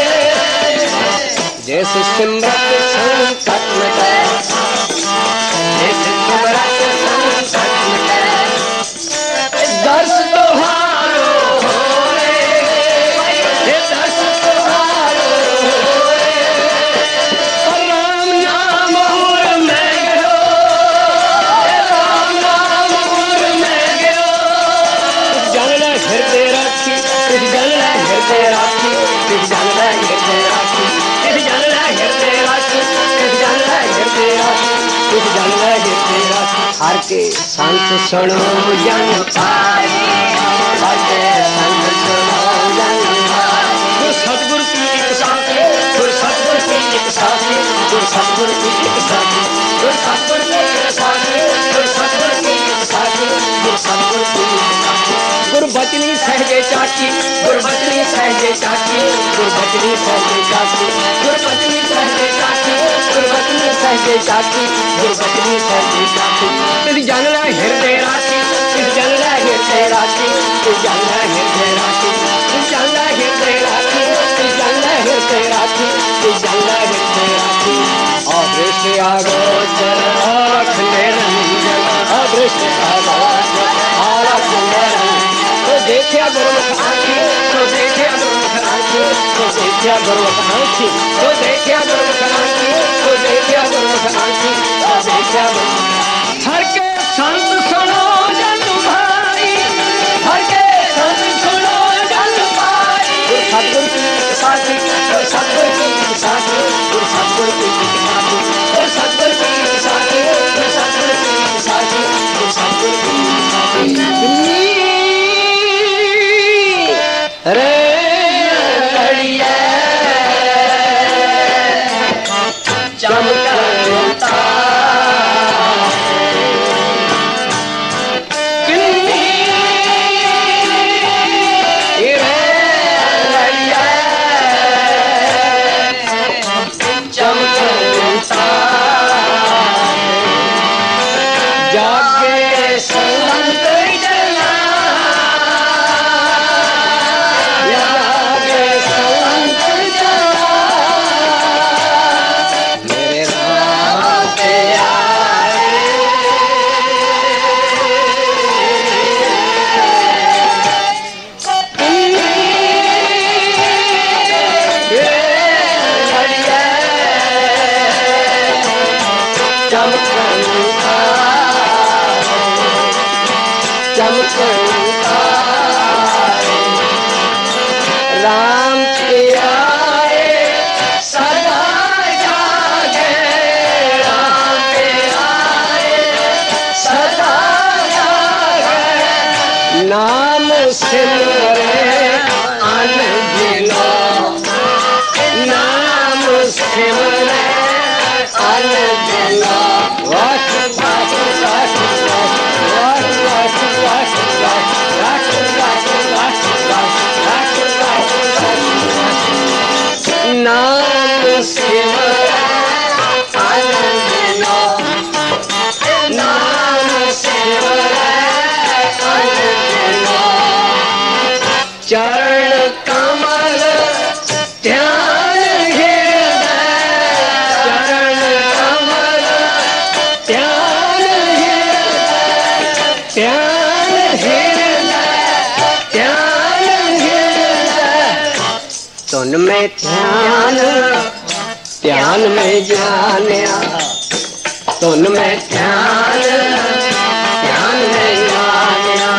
जैसे सिमरत संकट मिटे, जैसे सिमरत संकट मिटे, दर्श तुम्हारो होए, दर्श तुम्हारो होए। राम नाम उर में गयो, राम नाम उर में गयो। जानना हृदय राखी, जानना हृदय राखी, जानना हृदय राखी, जानना हृदय राखी, जानना हृदय राखी, जानना हृदय राखी। हर के संत सुनो जन पाई, हर के संत सुनो जन पाई। गुरु सतगुरु की एक साथी, गुरु सतगुरु की एक साथी, गुरु सतगुरु की एक साथी, गुरु सतगुरु की एक साथी, गुरु सतगुरु की एक साथी, गुरु सतगुरु की एक साथी। गुरु बचनी सहजे चाची, गुरु बचनी सहजे चाची, गुरु बचनी सहजे चाची, गुरु बचनी सहजे चाची, गुरु बचनी सहजे चाची, गुरु बचनी सहजे चाची। तिस जानना हृदय राखी, तिस जानना हृदय राखी, तिस जानना हृदय राखी, तिस जानना हृदय राखी, तिस जानना हृदय राखी, तिस जानना हृदय राखी। अदृष्ट अगोचर अलख निरंजन, अदृष्ट अगोचर अलख निरंजन। तो देखिया गुरमुख आँखी, तो देखिया गुरमुख आँखी, तो देखिया गुरमुख आँखी, तो देखिया गुरमुख आँखी, तो देखिया गुरमुख आँखी, तो देखिया गुरमुख। हर के संत सुनो जन भाई, हर के संत सुनो जन भाई। गुरु सतगुरु की साथी, गुरु सतगुरु की साथी, गुरु सतगुरु की साथी, गुरु सतगुरु की साथी, गुरु सतगुरु की साथी, गुरु सतगुरु की साथी। रे लड़िया चमकता जागे संत जना, जागे संत जना, मेरे राम पे आए। राम के आए सदा जागे, राम के आए सदा जागे। नाम सिमरे अनगिनो, नाम सिमरे अनगिनो। वाह वाह वाह वाह वाह वाह नाम सिमरे अनगिनो, नाम सिमरे अनगिनो। ध्यान हृदय, ध्यान हृदय, तुन में ध्यान, ध्यान में जानिया, तुन में ध्यान, ध्यान में जानिया।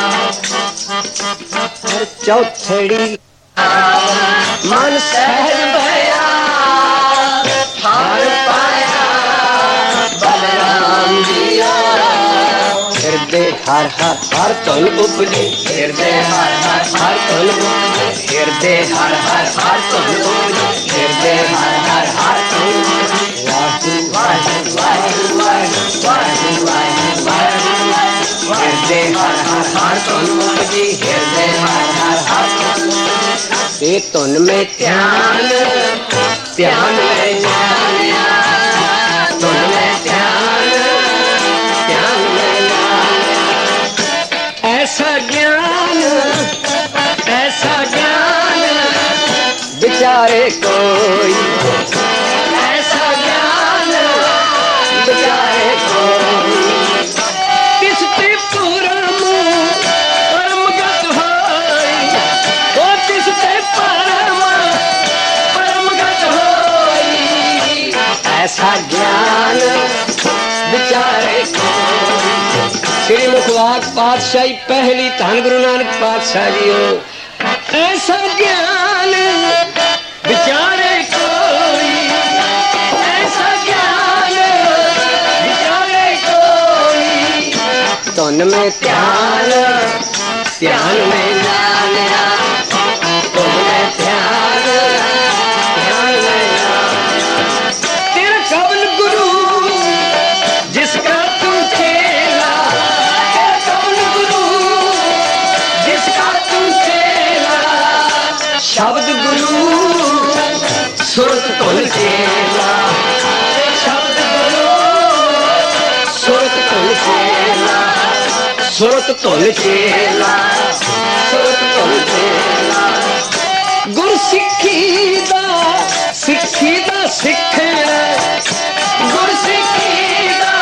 हर चौथड़ी मन सहज भया, हार पाया बलराम दिया। हृदय हर हर हर तुन उपजी, हृदय हर हर हर तुन उपजी, हृदय हर हर हर तुन उपजी, हृदय हर हर हर तुन उपजी। वाहु वाहु वाहु वाहु वाहु वाहु वाहु, हृदय हर हर हर तुन उपजी, हृदय हर हर हर तुन उपजी। ये तुन में ध्यान, ध्यान में जानिया, तुन में ध्यान, ध्यान में जानिया। ऐसा ज्ञान, ऐसा ज्ञान विचारे कोई, ऐसा ज्ञान विचारे कोई। तिसते परम परमगत होई, ओ तिसते परमगत होई। ऐसा ज्ञान विचारे कोई। श्री मुखवाक पातशाही पहली धन गुरु नानक पातशाह जी हो। ऐसा ज्ञान विचारे कोई, ऐसा ज्ञान विचारे कोई। तुन में ध्यान, ध्यान में जानिया, तुन में ध्यान, ध्यान में जानिया। तेरा कवन गुरु जिसका तू चेला, तेरा कवन गुरु जिसका तू चेला। शब्द गुरु सुरत धुन चेला, शब्द गुरु सुरत धुन चेला, सुरत धुन चेला, सुरत धुन चेला। गुर सिੱਖੀ ਦਾ ਸਿੱਖਣਾ, ਗੁਰ ਸਿੱਖੀ ਦਾ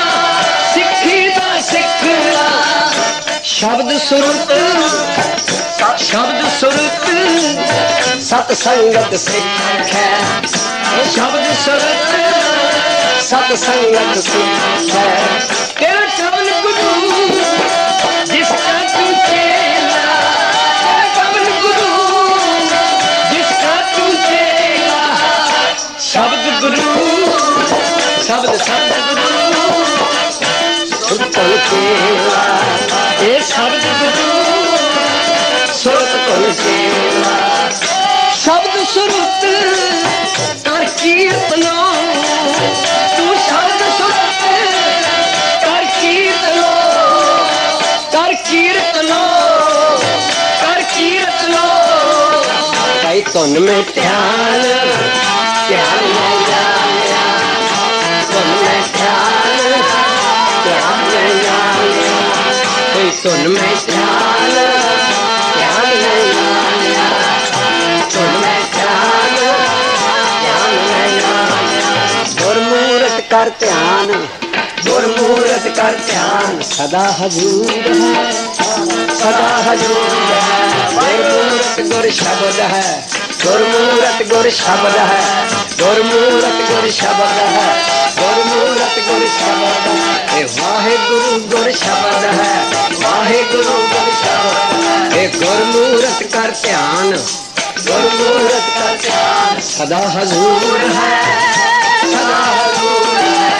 ਸਿੱਖਣਾ। ਸ਼ਬਦ ਸੁਰਤ, ਸ਼ਬਦ ਸੁਰਤ ਸਤ ਸੰਗਤ ਸਿੱਖ ਹੈ, ਸ਼ਬਦ ਸੁਰਤ ਸਤ ਸੰਗਤ ਸਿੱਖ ਹੈ। ਤੇਰਾ ਕਵਨ ਗੁਰੂ ਜਿਸਕਾ ਤੂ ਚੇਲਾ, ਤੇਰਾ ਕਵਨ ਗੁਰੂ ਜਿਸਕਾ ਤੂ ਚੇਲਾ। ਸ਼ਬਦ ਗੁਰੂ, ਸ਼ਬਦ ਸ਼ਬਦ ਗੁਰੂ ਸੁਰਤ ਧੁਨ ਚੇਲਾ। ਇਹ ਸ਼ਬਦ ਗੁਰੂ ਸੁਰਤ ਧੁਨ ਚੇਲਾ। शब्द सुरत कर कीर्तनो, तू शब्द सुरत कर कीर्तनो, कर कीर्तनो, कर कीर्तनो। भाई तुन में ध्यान, ध्यान में जानिया, तुन में ध्यान, ध्यान में जानिया। कोई तुन में ध्यान, ध्यान में जानिया, तुन में ध्यान, ध्यान में जानिया। गुरमूरत कर ध्यान, गुरमूरत कर ध्यान सदा हजूर है, सदा हजूर है। गुरमूरत गुर शब्द है, गुरमूरत गुर शब्द है, गुरमूरत गुर शब्द है, गुरमूरत गुर शब्द है। वाहे गुरु गुर शब्द है, वाहे गुरु गुर शब्द है। गुरमूरत कर ध्यान, गुरमूरत कर ध्यान सदा हजूर है, सदा हजूर है।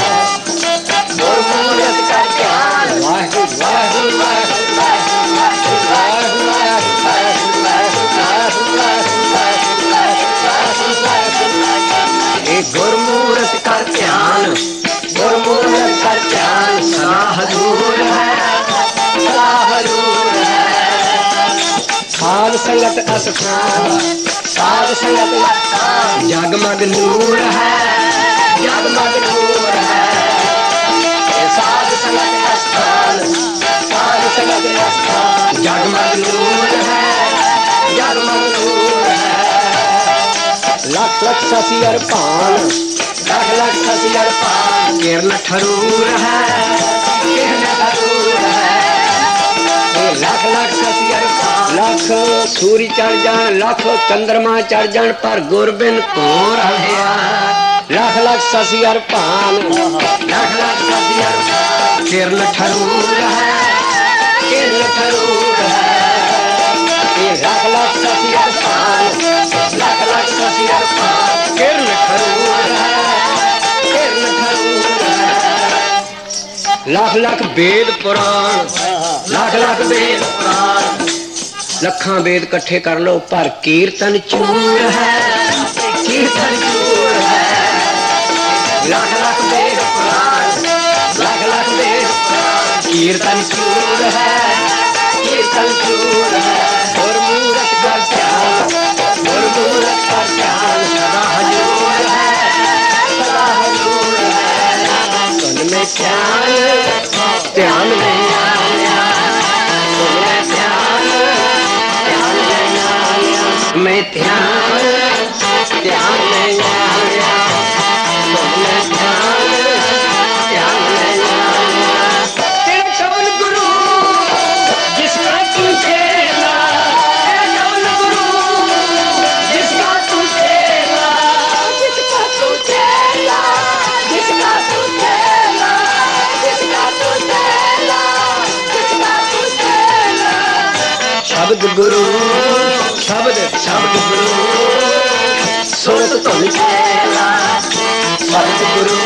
गुरमूरत कर ध्यान वाहु वाहु वाहु वाहु वाहु वाहु वाहु। गुरमूरत कर ध्यान, गुरमूरत कर ध्यान सदा हजूर है, सदा हजूर है। साध संगत अस्थान, साध संगत जगमग नूर है, जगमग नूर है। साध संगत अस्थान, साध संगत अस्थान जगमग नूर है, जगमग नूर है। लख लख शशि अरपान, लख लख शशि अरपान किरण ठरूर है, किरण ठरूर है। लाख लाख ससियर लाख सूरी चढ़ जान लाख चंद्रमा चढ़ जान पर गुरबिन कौन रहा लाख लाख ससियर पान लाख लाख ससियर किरण ठरूर है किरण ठरूर है लाख लाख ससियर पान लाख लाख ससियर पान किरण ठरूर है किरण ठरूर है लाख लाख वेद पुराण लाख लाख वेद पुराण लखा वेद कट्ठे कर लो पर कीर्तन चूर है कीर्तन चूर है लाख लाख वेद पुराण लाख लाख वेद पुराण कीर्तन चूर है कीर्तन चूर है और मूरत का ध्यान और मूरत का ध्यान सदा हजूर है सदा हजूर है सुन में ध्यान में मैं ध्यान ध्यान में आया मैं ध्यान ध्यान में आया तेरा कौन गुरु जिसका तू चेला तेरा कौन गुरु जिसका तू चेला जिसका तू चेला जिसका तू चेला जिसका तू चेला जिसका तू चेला शब्द गुरु शब्द शब्द गुरु सुरत तुम चेला शब्द गुरु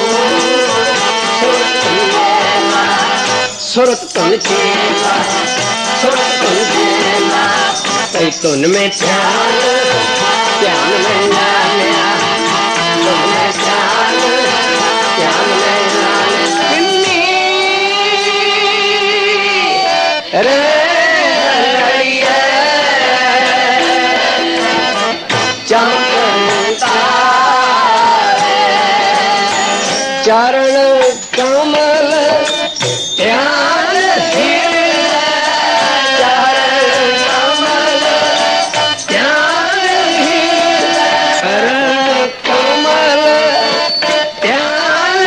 सुरत तुम चेला सुरत तुम चेला कई तुन में ध्यान ध्यान में लाया तुम में ध्यान ध्यान में लाया अरे चरण कमल ध्यान चरण कमल ध्यान चरण कमल ध्यान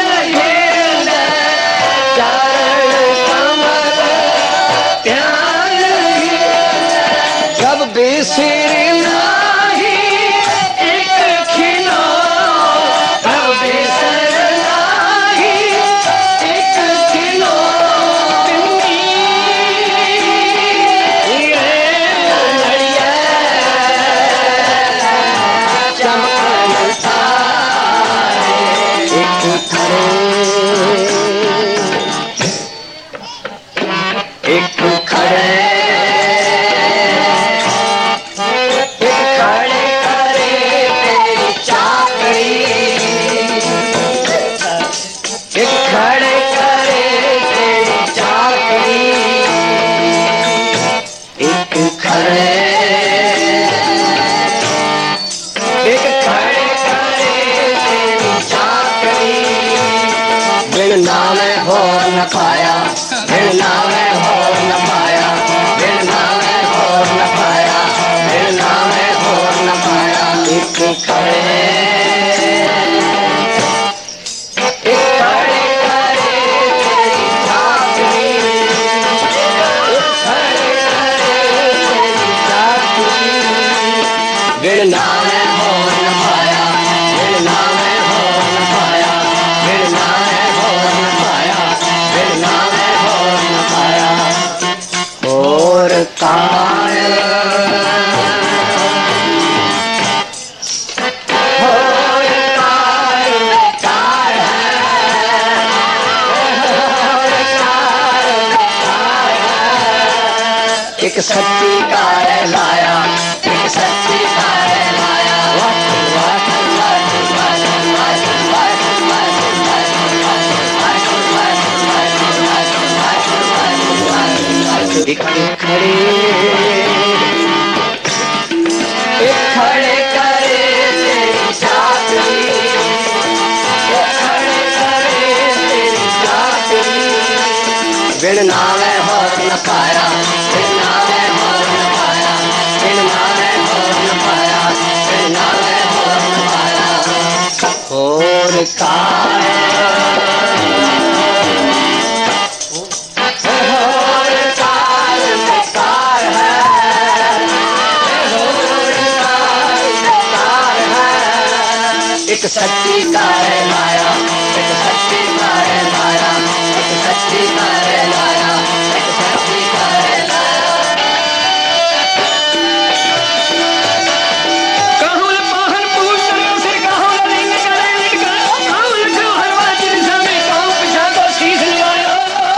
चरण कमल ध्यान जब बिसर पाया बिन नामे हो न पाया बिन नामे हो न पाया बिन नामे हो न पाया एक खड़े बिन नामे हो न पाया बिन नामे हो न पाया बिन नामे हो न पाया बिन नामे हो न पाया और काल एक सच्ची कार लाया एक सच्ची कार लाया एक खड़े करे तेरी चाकरी खड़े करे तेरी चाकरी बिन नामे हो न पाया बिन नामे हो न पाया बिन नामे हो न पाया बिन नामे हो न पाया और काया और काल में एक सच्ची का है लाया, एक सच्ची का है लाया, एक सच्ची का है लाया, एक सच्ची का है लाया। कहूँ पाहन पूछ से कहूँ लिंग करे लिंगा, कहूँ लिखो हरवा जिनसा में कहूँ पिछा को शीश लगाया।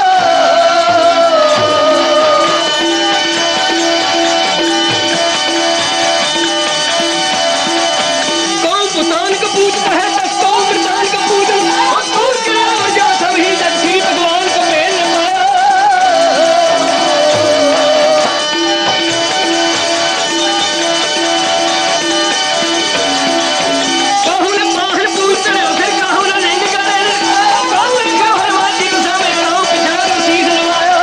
कौन पुतान का पूछता है तक कौन प्रधान का पूजन, और दूर के और जा सभी तक श्री भगवान को मेल पाया। कहूँ पाहन पूछते रहे फिर कहूँ लिंग करे कहूँ लिखो हरवा जिनसा में कहूँ पिछा को शीश लगाया।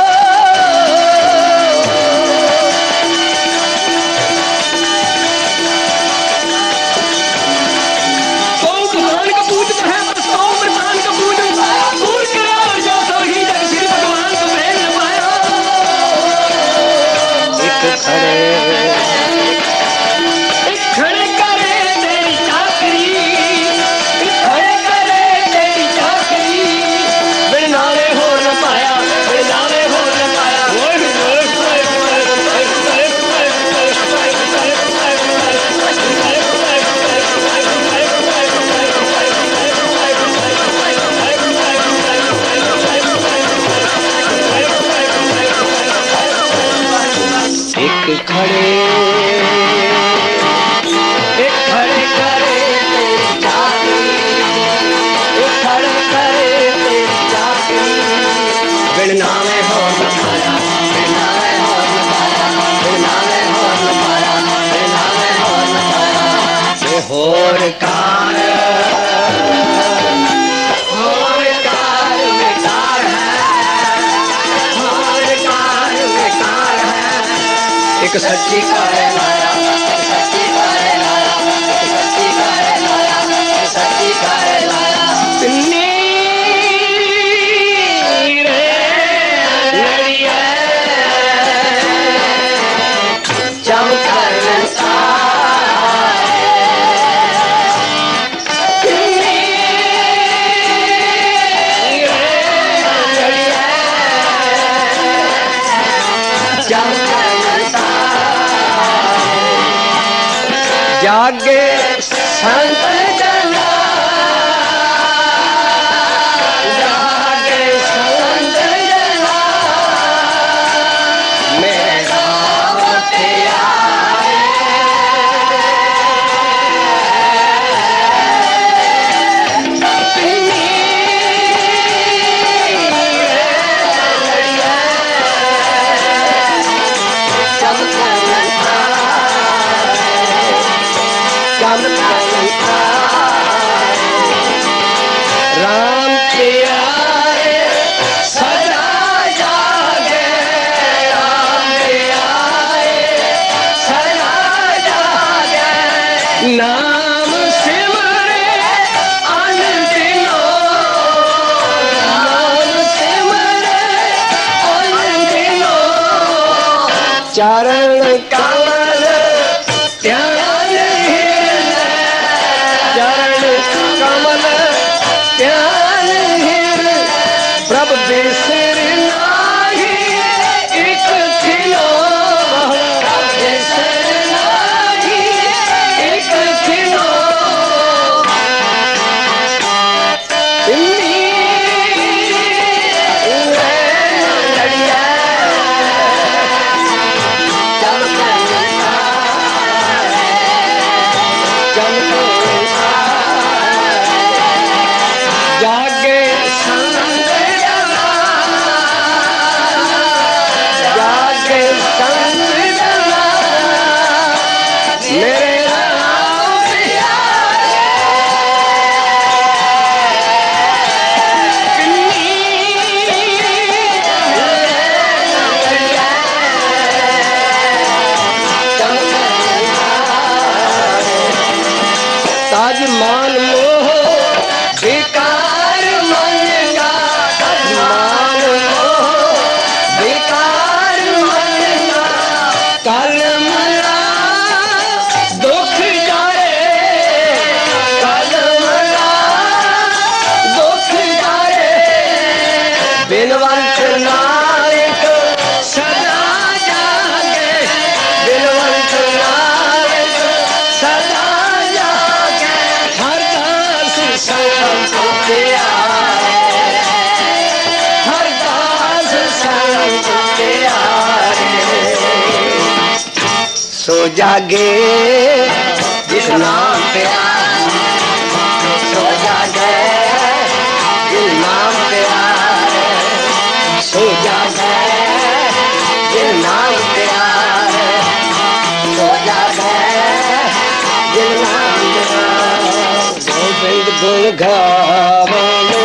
कौन भगवान का पूजता है बस कौन प्रधान का पूजन, दूर करे और जा सभी तक श्री भगवान को मेल पाया। एक खड़े करे तेरी चाकरी, एक खड़े करे तेरी चाकरी, बिन नाले हो न पाया, बिन नाले हो न पाया। एक खड़े करे तेरी चाकरी, एक खड़े करे तेरी चाकरी, बिन नामे हो न पाया, बिन नामे हो न पाया, बिन नामे हो न पाया, बिन नामे हो न पाया। ये होर कार बेकार है, होर कार बेकार है। एक सच्ची का है लाया, एक सच्ची का है लाया, एक सच्ची का है लाया, एक सच्ची का है लाया। नीर लड़िया चमकर जागे संत जना, जागे संत जना, मेरे गाँव पे आए। राम प्यारे सदा जागे, राम प्यारे सदा जागे, नाम सिमरे अनदिनो, नाम सिमरे अनदिनो, चरण कमल ध्यान हृदय, चरण कमल ध्यान हृदय, प्रभु बिसर नाही एक खिलो, प्रभु बिसर नाही एक खिलो। लड़िया जागे संत जना, जागे संत जना, मेरे राम प्यारे। ताज मान मोह बेकार मन का, ताज मान मोह बेकार मन का, कल मरा दुख जाए, कल मरा बिनवंत नानक सदा जागे, बिनवंत नानक सदा जागे, हर दास संग प्यारे, हर दास संग प्यारे। सो जागे जिस नाम प्यारे, सो जागे जिस नाम प्यारे, सो जागे जिस नाम प्यारे, सो जागे जिस नाम प्यारे। गोविंद गुण गावे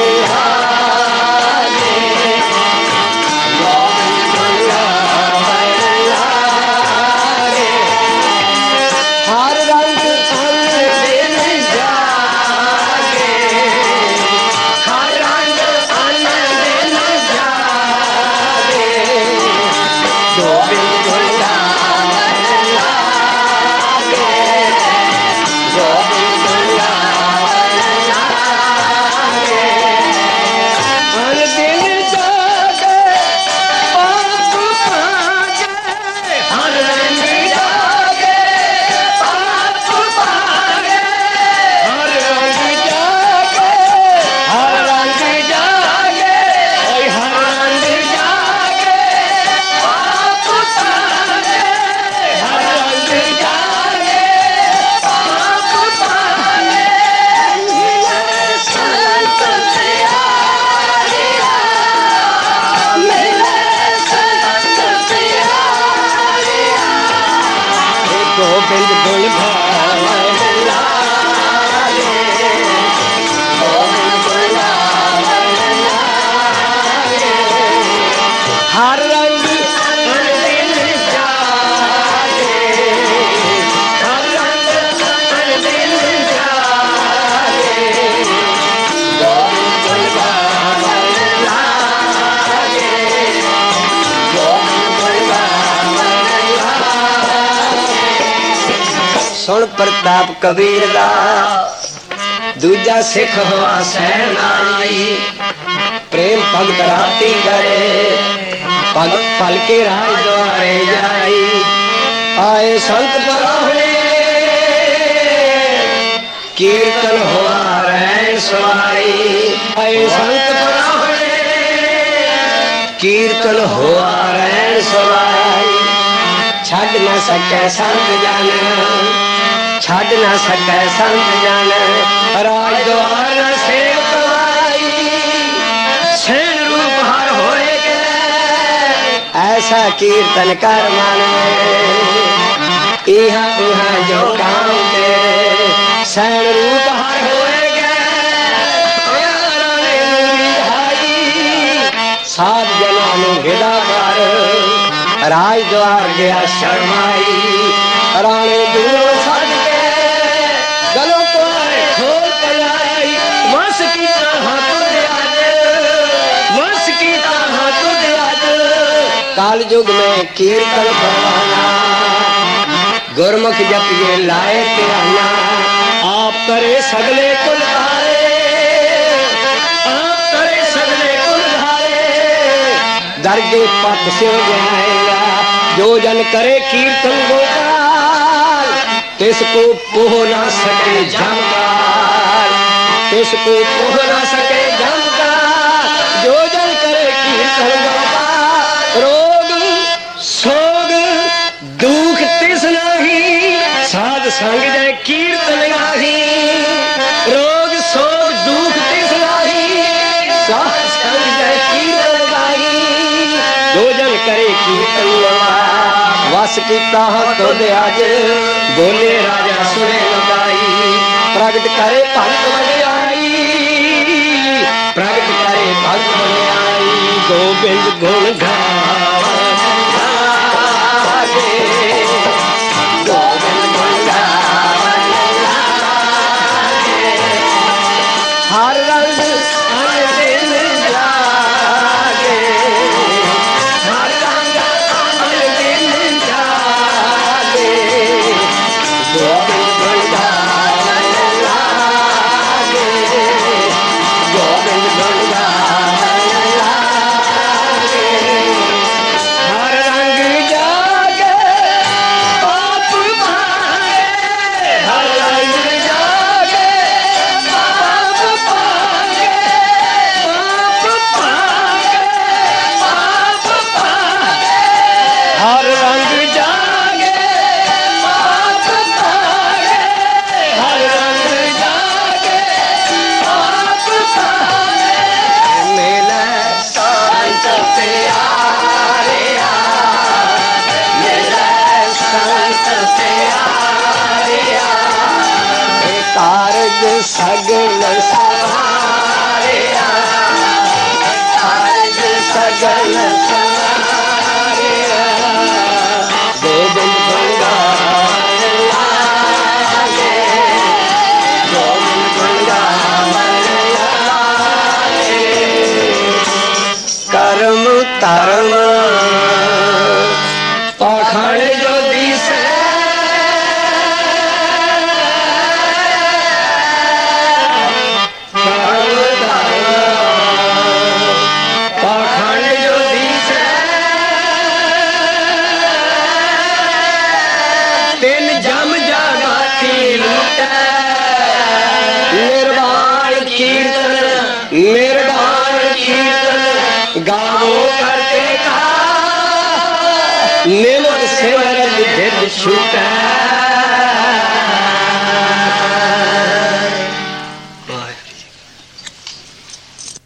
सुन प्रताप कबीर दा दूजा सिख हुआ सहनाई, प्रेम भगत राती करे भगत पल के राज द्वारे जाई। आए संत पराहुणे कीर्तन हुआ रैन सवारी, आए संत पराहुणे कीर्तन हुआ रैन सवारी। छड़ न सके संत जन, छड़ न सके संत जन, राज द्वार न सेव कवाई। सैन रूप हर होए के ऐसा कीर्तन कर मन में, इहा उहा जो काम तेरे। सैन रूप हर होए के सात जना नू गिला कर, राज द्वार गया शर्माई। राणे दूरों सज के गलों को खोल पलाई, वंश की तरह तुझ आज, वंश की तरह तुझ आज। काल युग में कीर्तन करवाना, गुरमुख जपिए लाए तिराना। आप करे सगले कुल धारे, आप करे सगले कुल धारे। दर्जे पत से जाएगा जो जन करे कीर्तन गोपाल, तिसको पोह ना सके झमकार, तिसको पोह ना सके झमकार। जो जन करे कीर्तन गोपाल, रोग सोग दुख तिस नाही, साध संग जय कीर्तन गाही। रोग सोग दुख तिस नाही, साध संग जय कीर्तन गाही। जो जन करे कीर्तन वस कीता तो दे आज, बोले राजा सुने लगाई। प्रगट करे भगत बड़ाई, प्रगट करे भगत बड़ाई। गोविंद गुण गावे, गोविंद गुण गावे। हर रंग हर दिन जागे, हर रंग हर दिन जागे। गोविंद गुण गावे लागे, गोविंद गुण गावे लागे। सगल सवारिया आज सगल सवारिया गोविंद बंगाल लागे गोविंद बंगाल लागे कर्म धर्म पाखंड जो दिसे निर्वाण कीर्तन गावो करते का निमक सिमरन भिद छूटे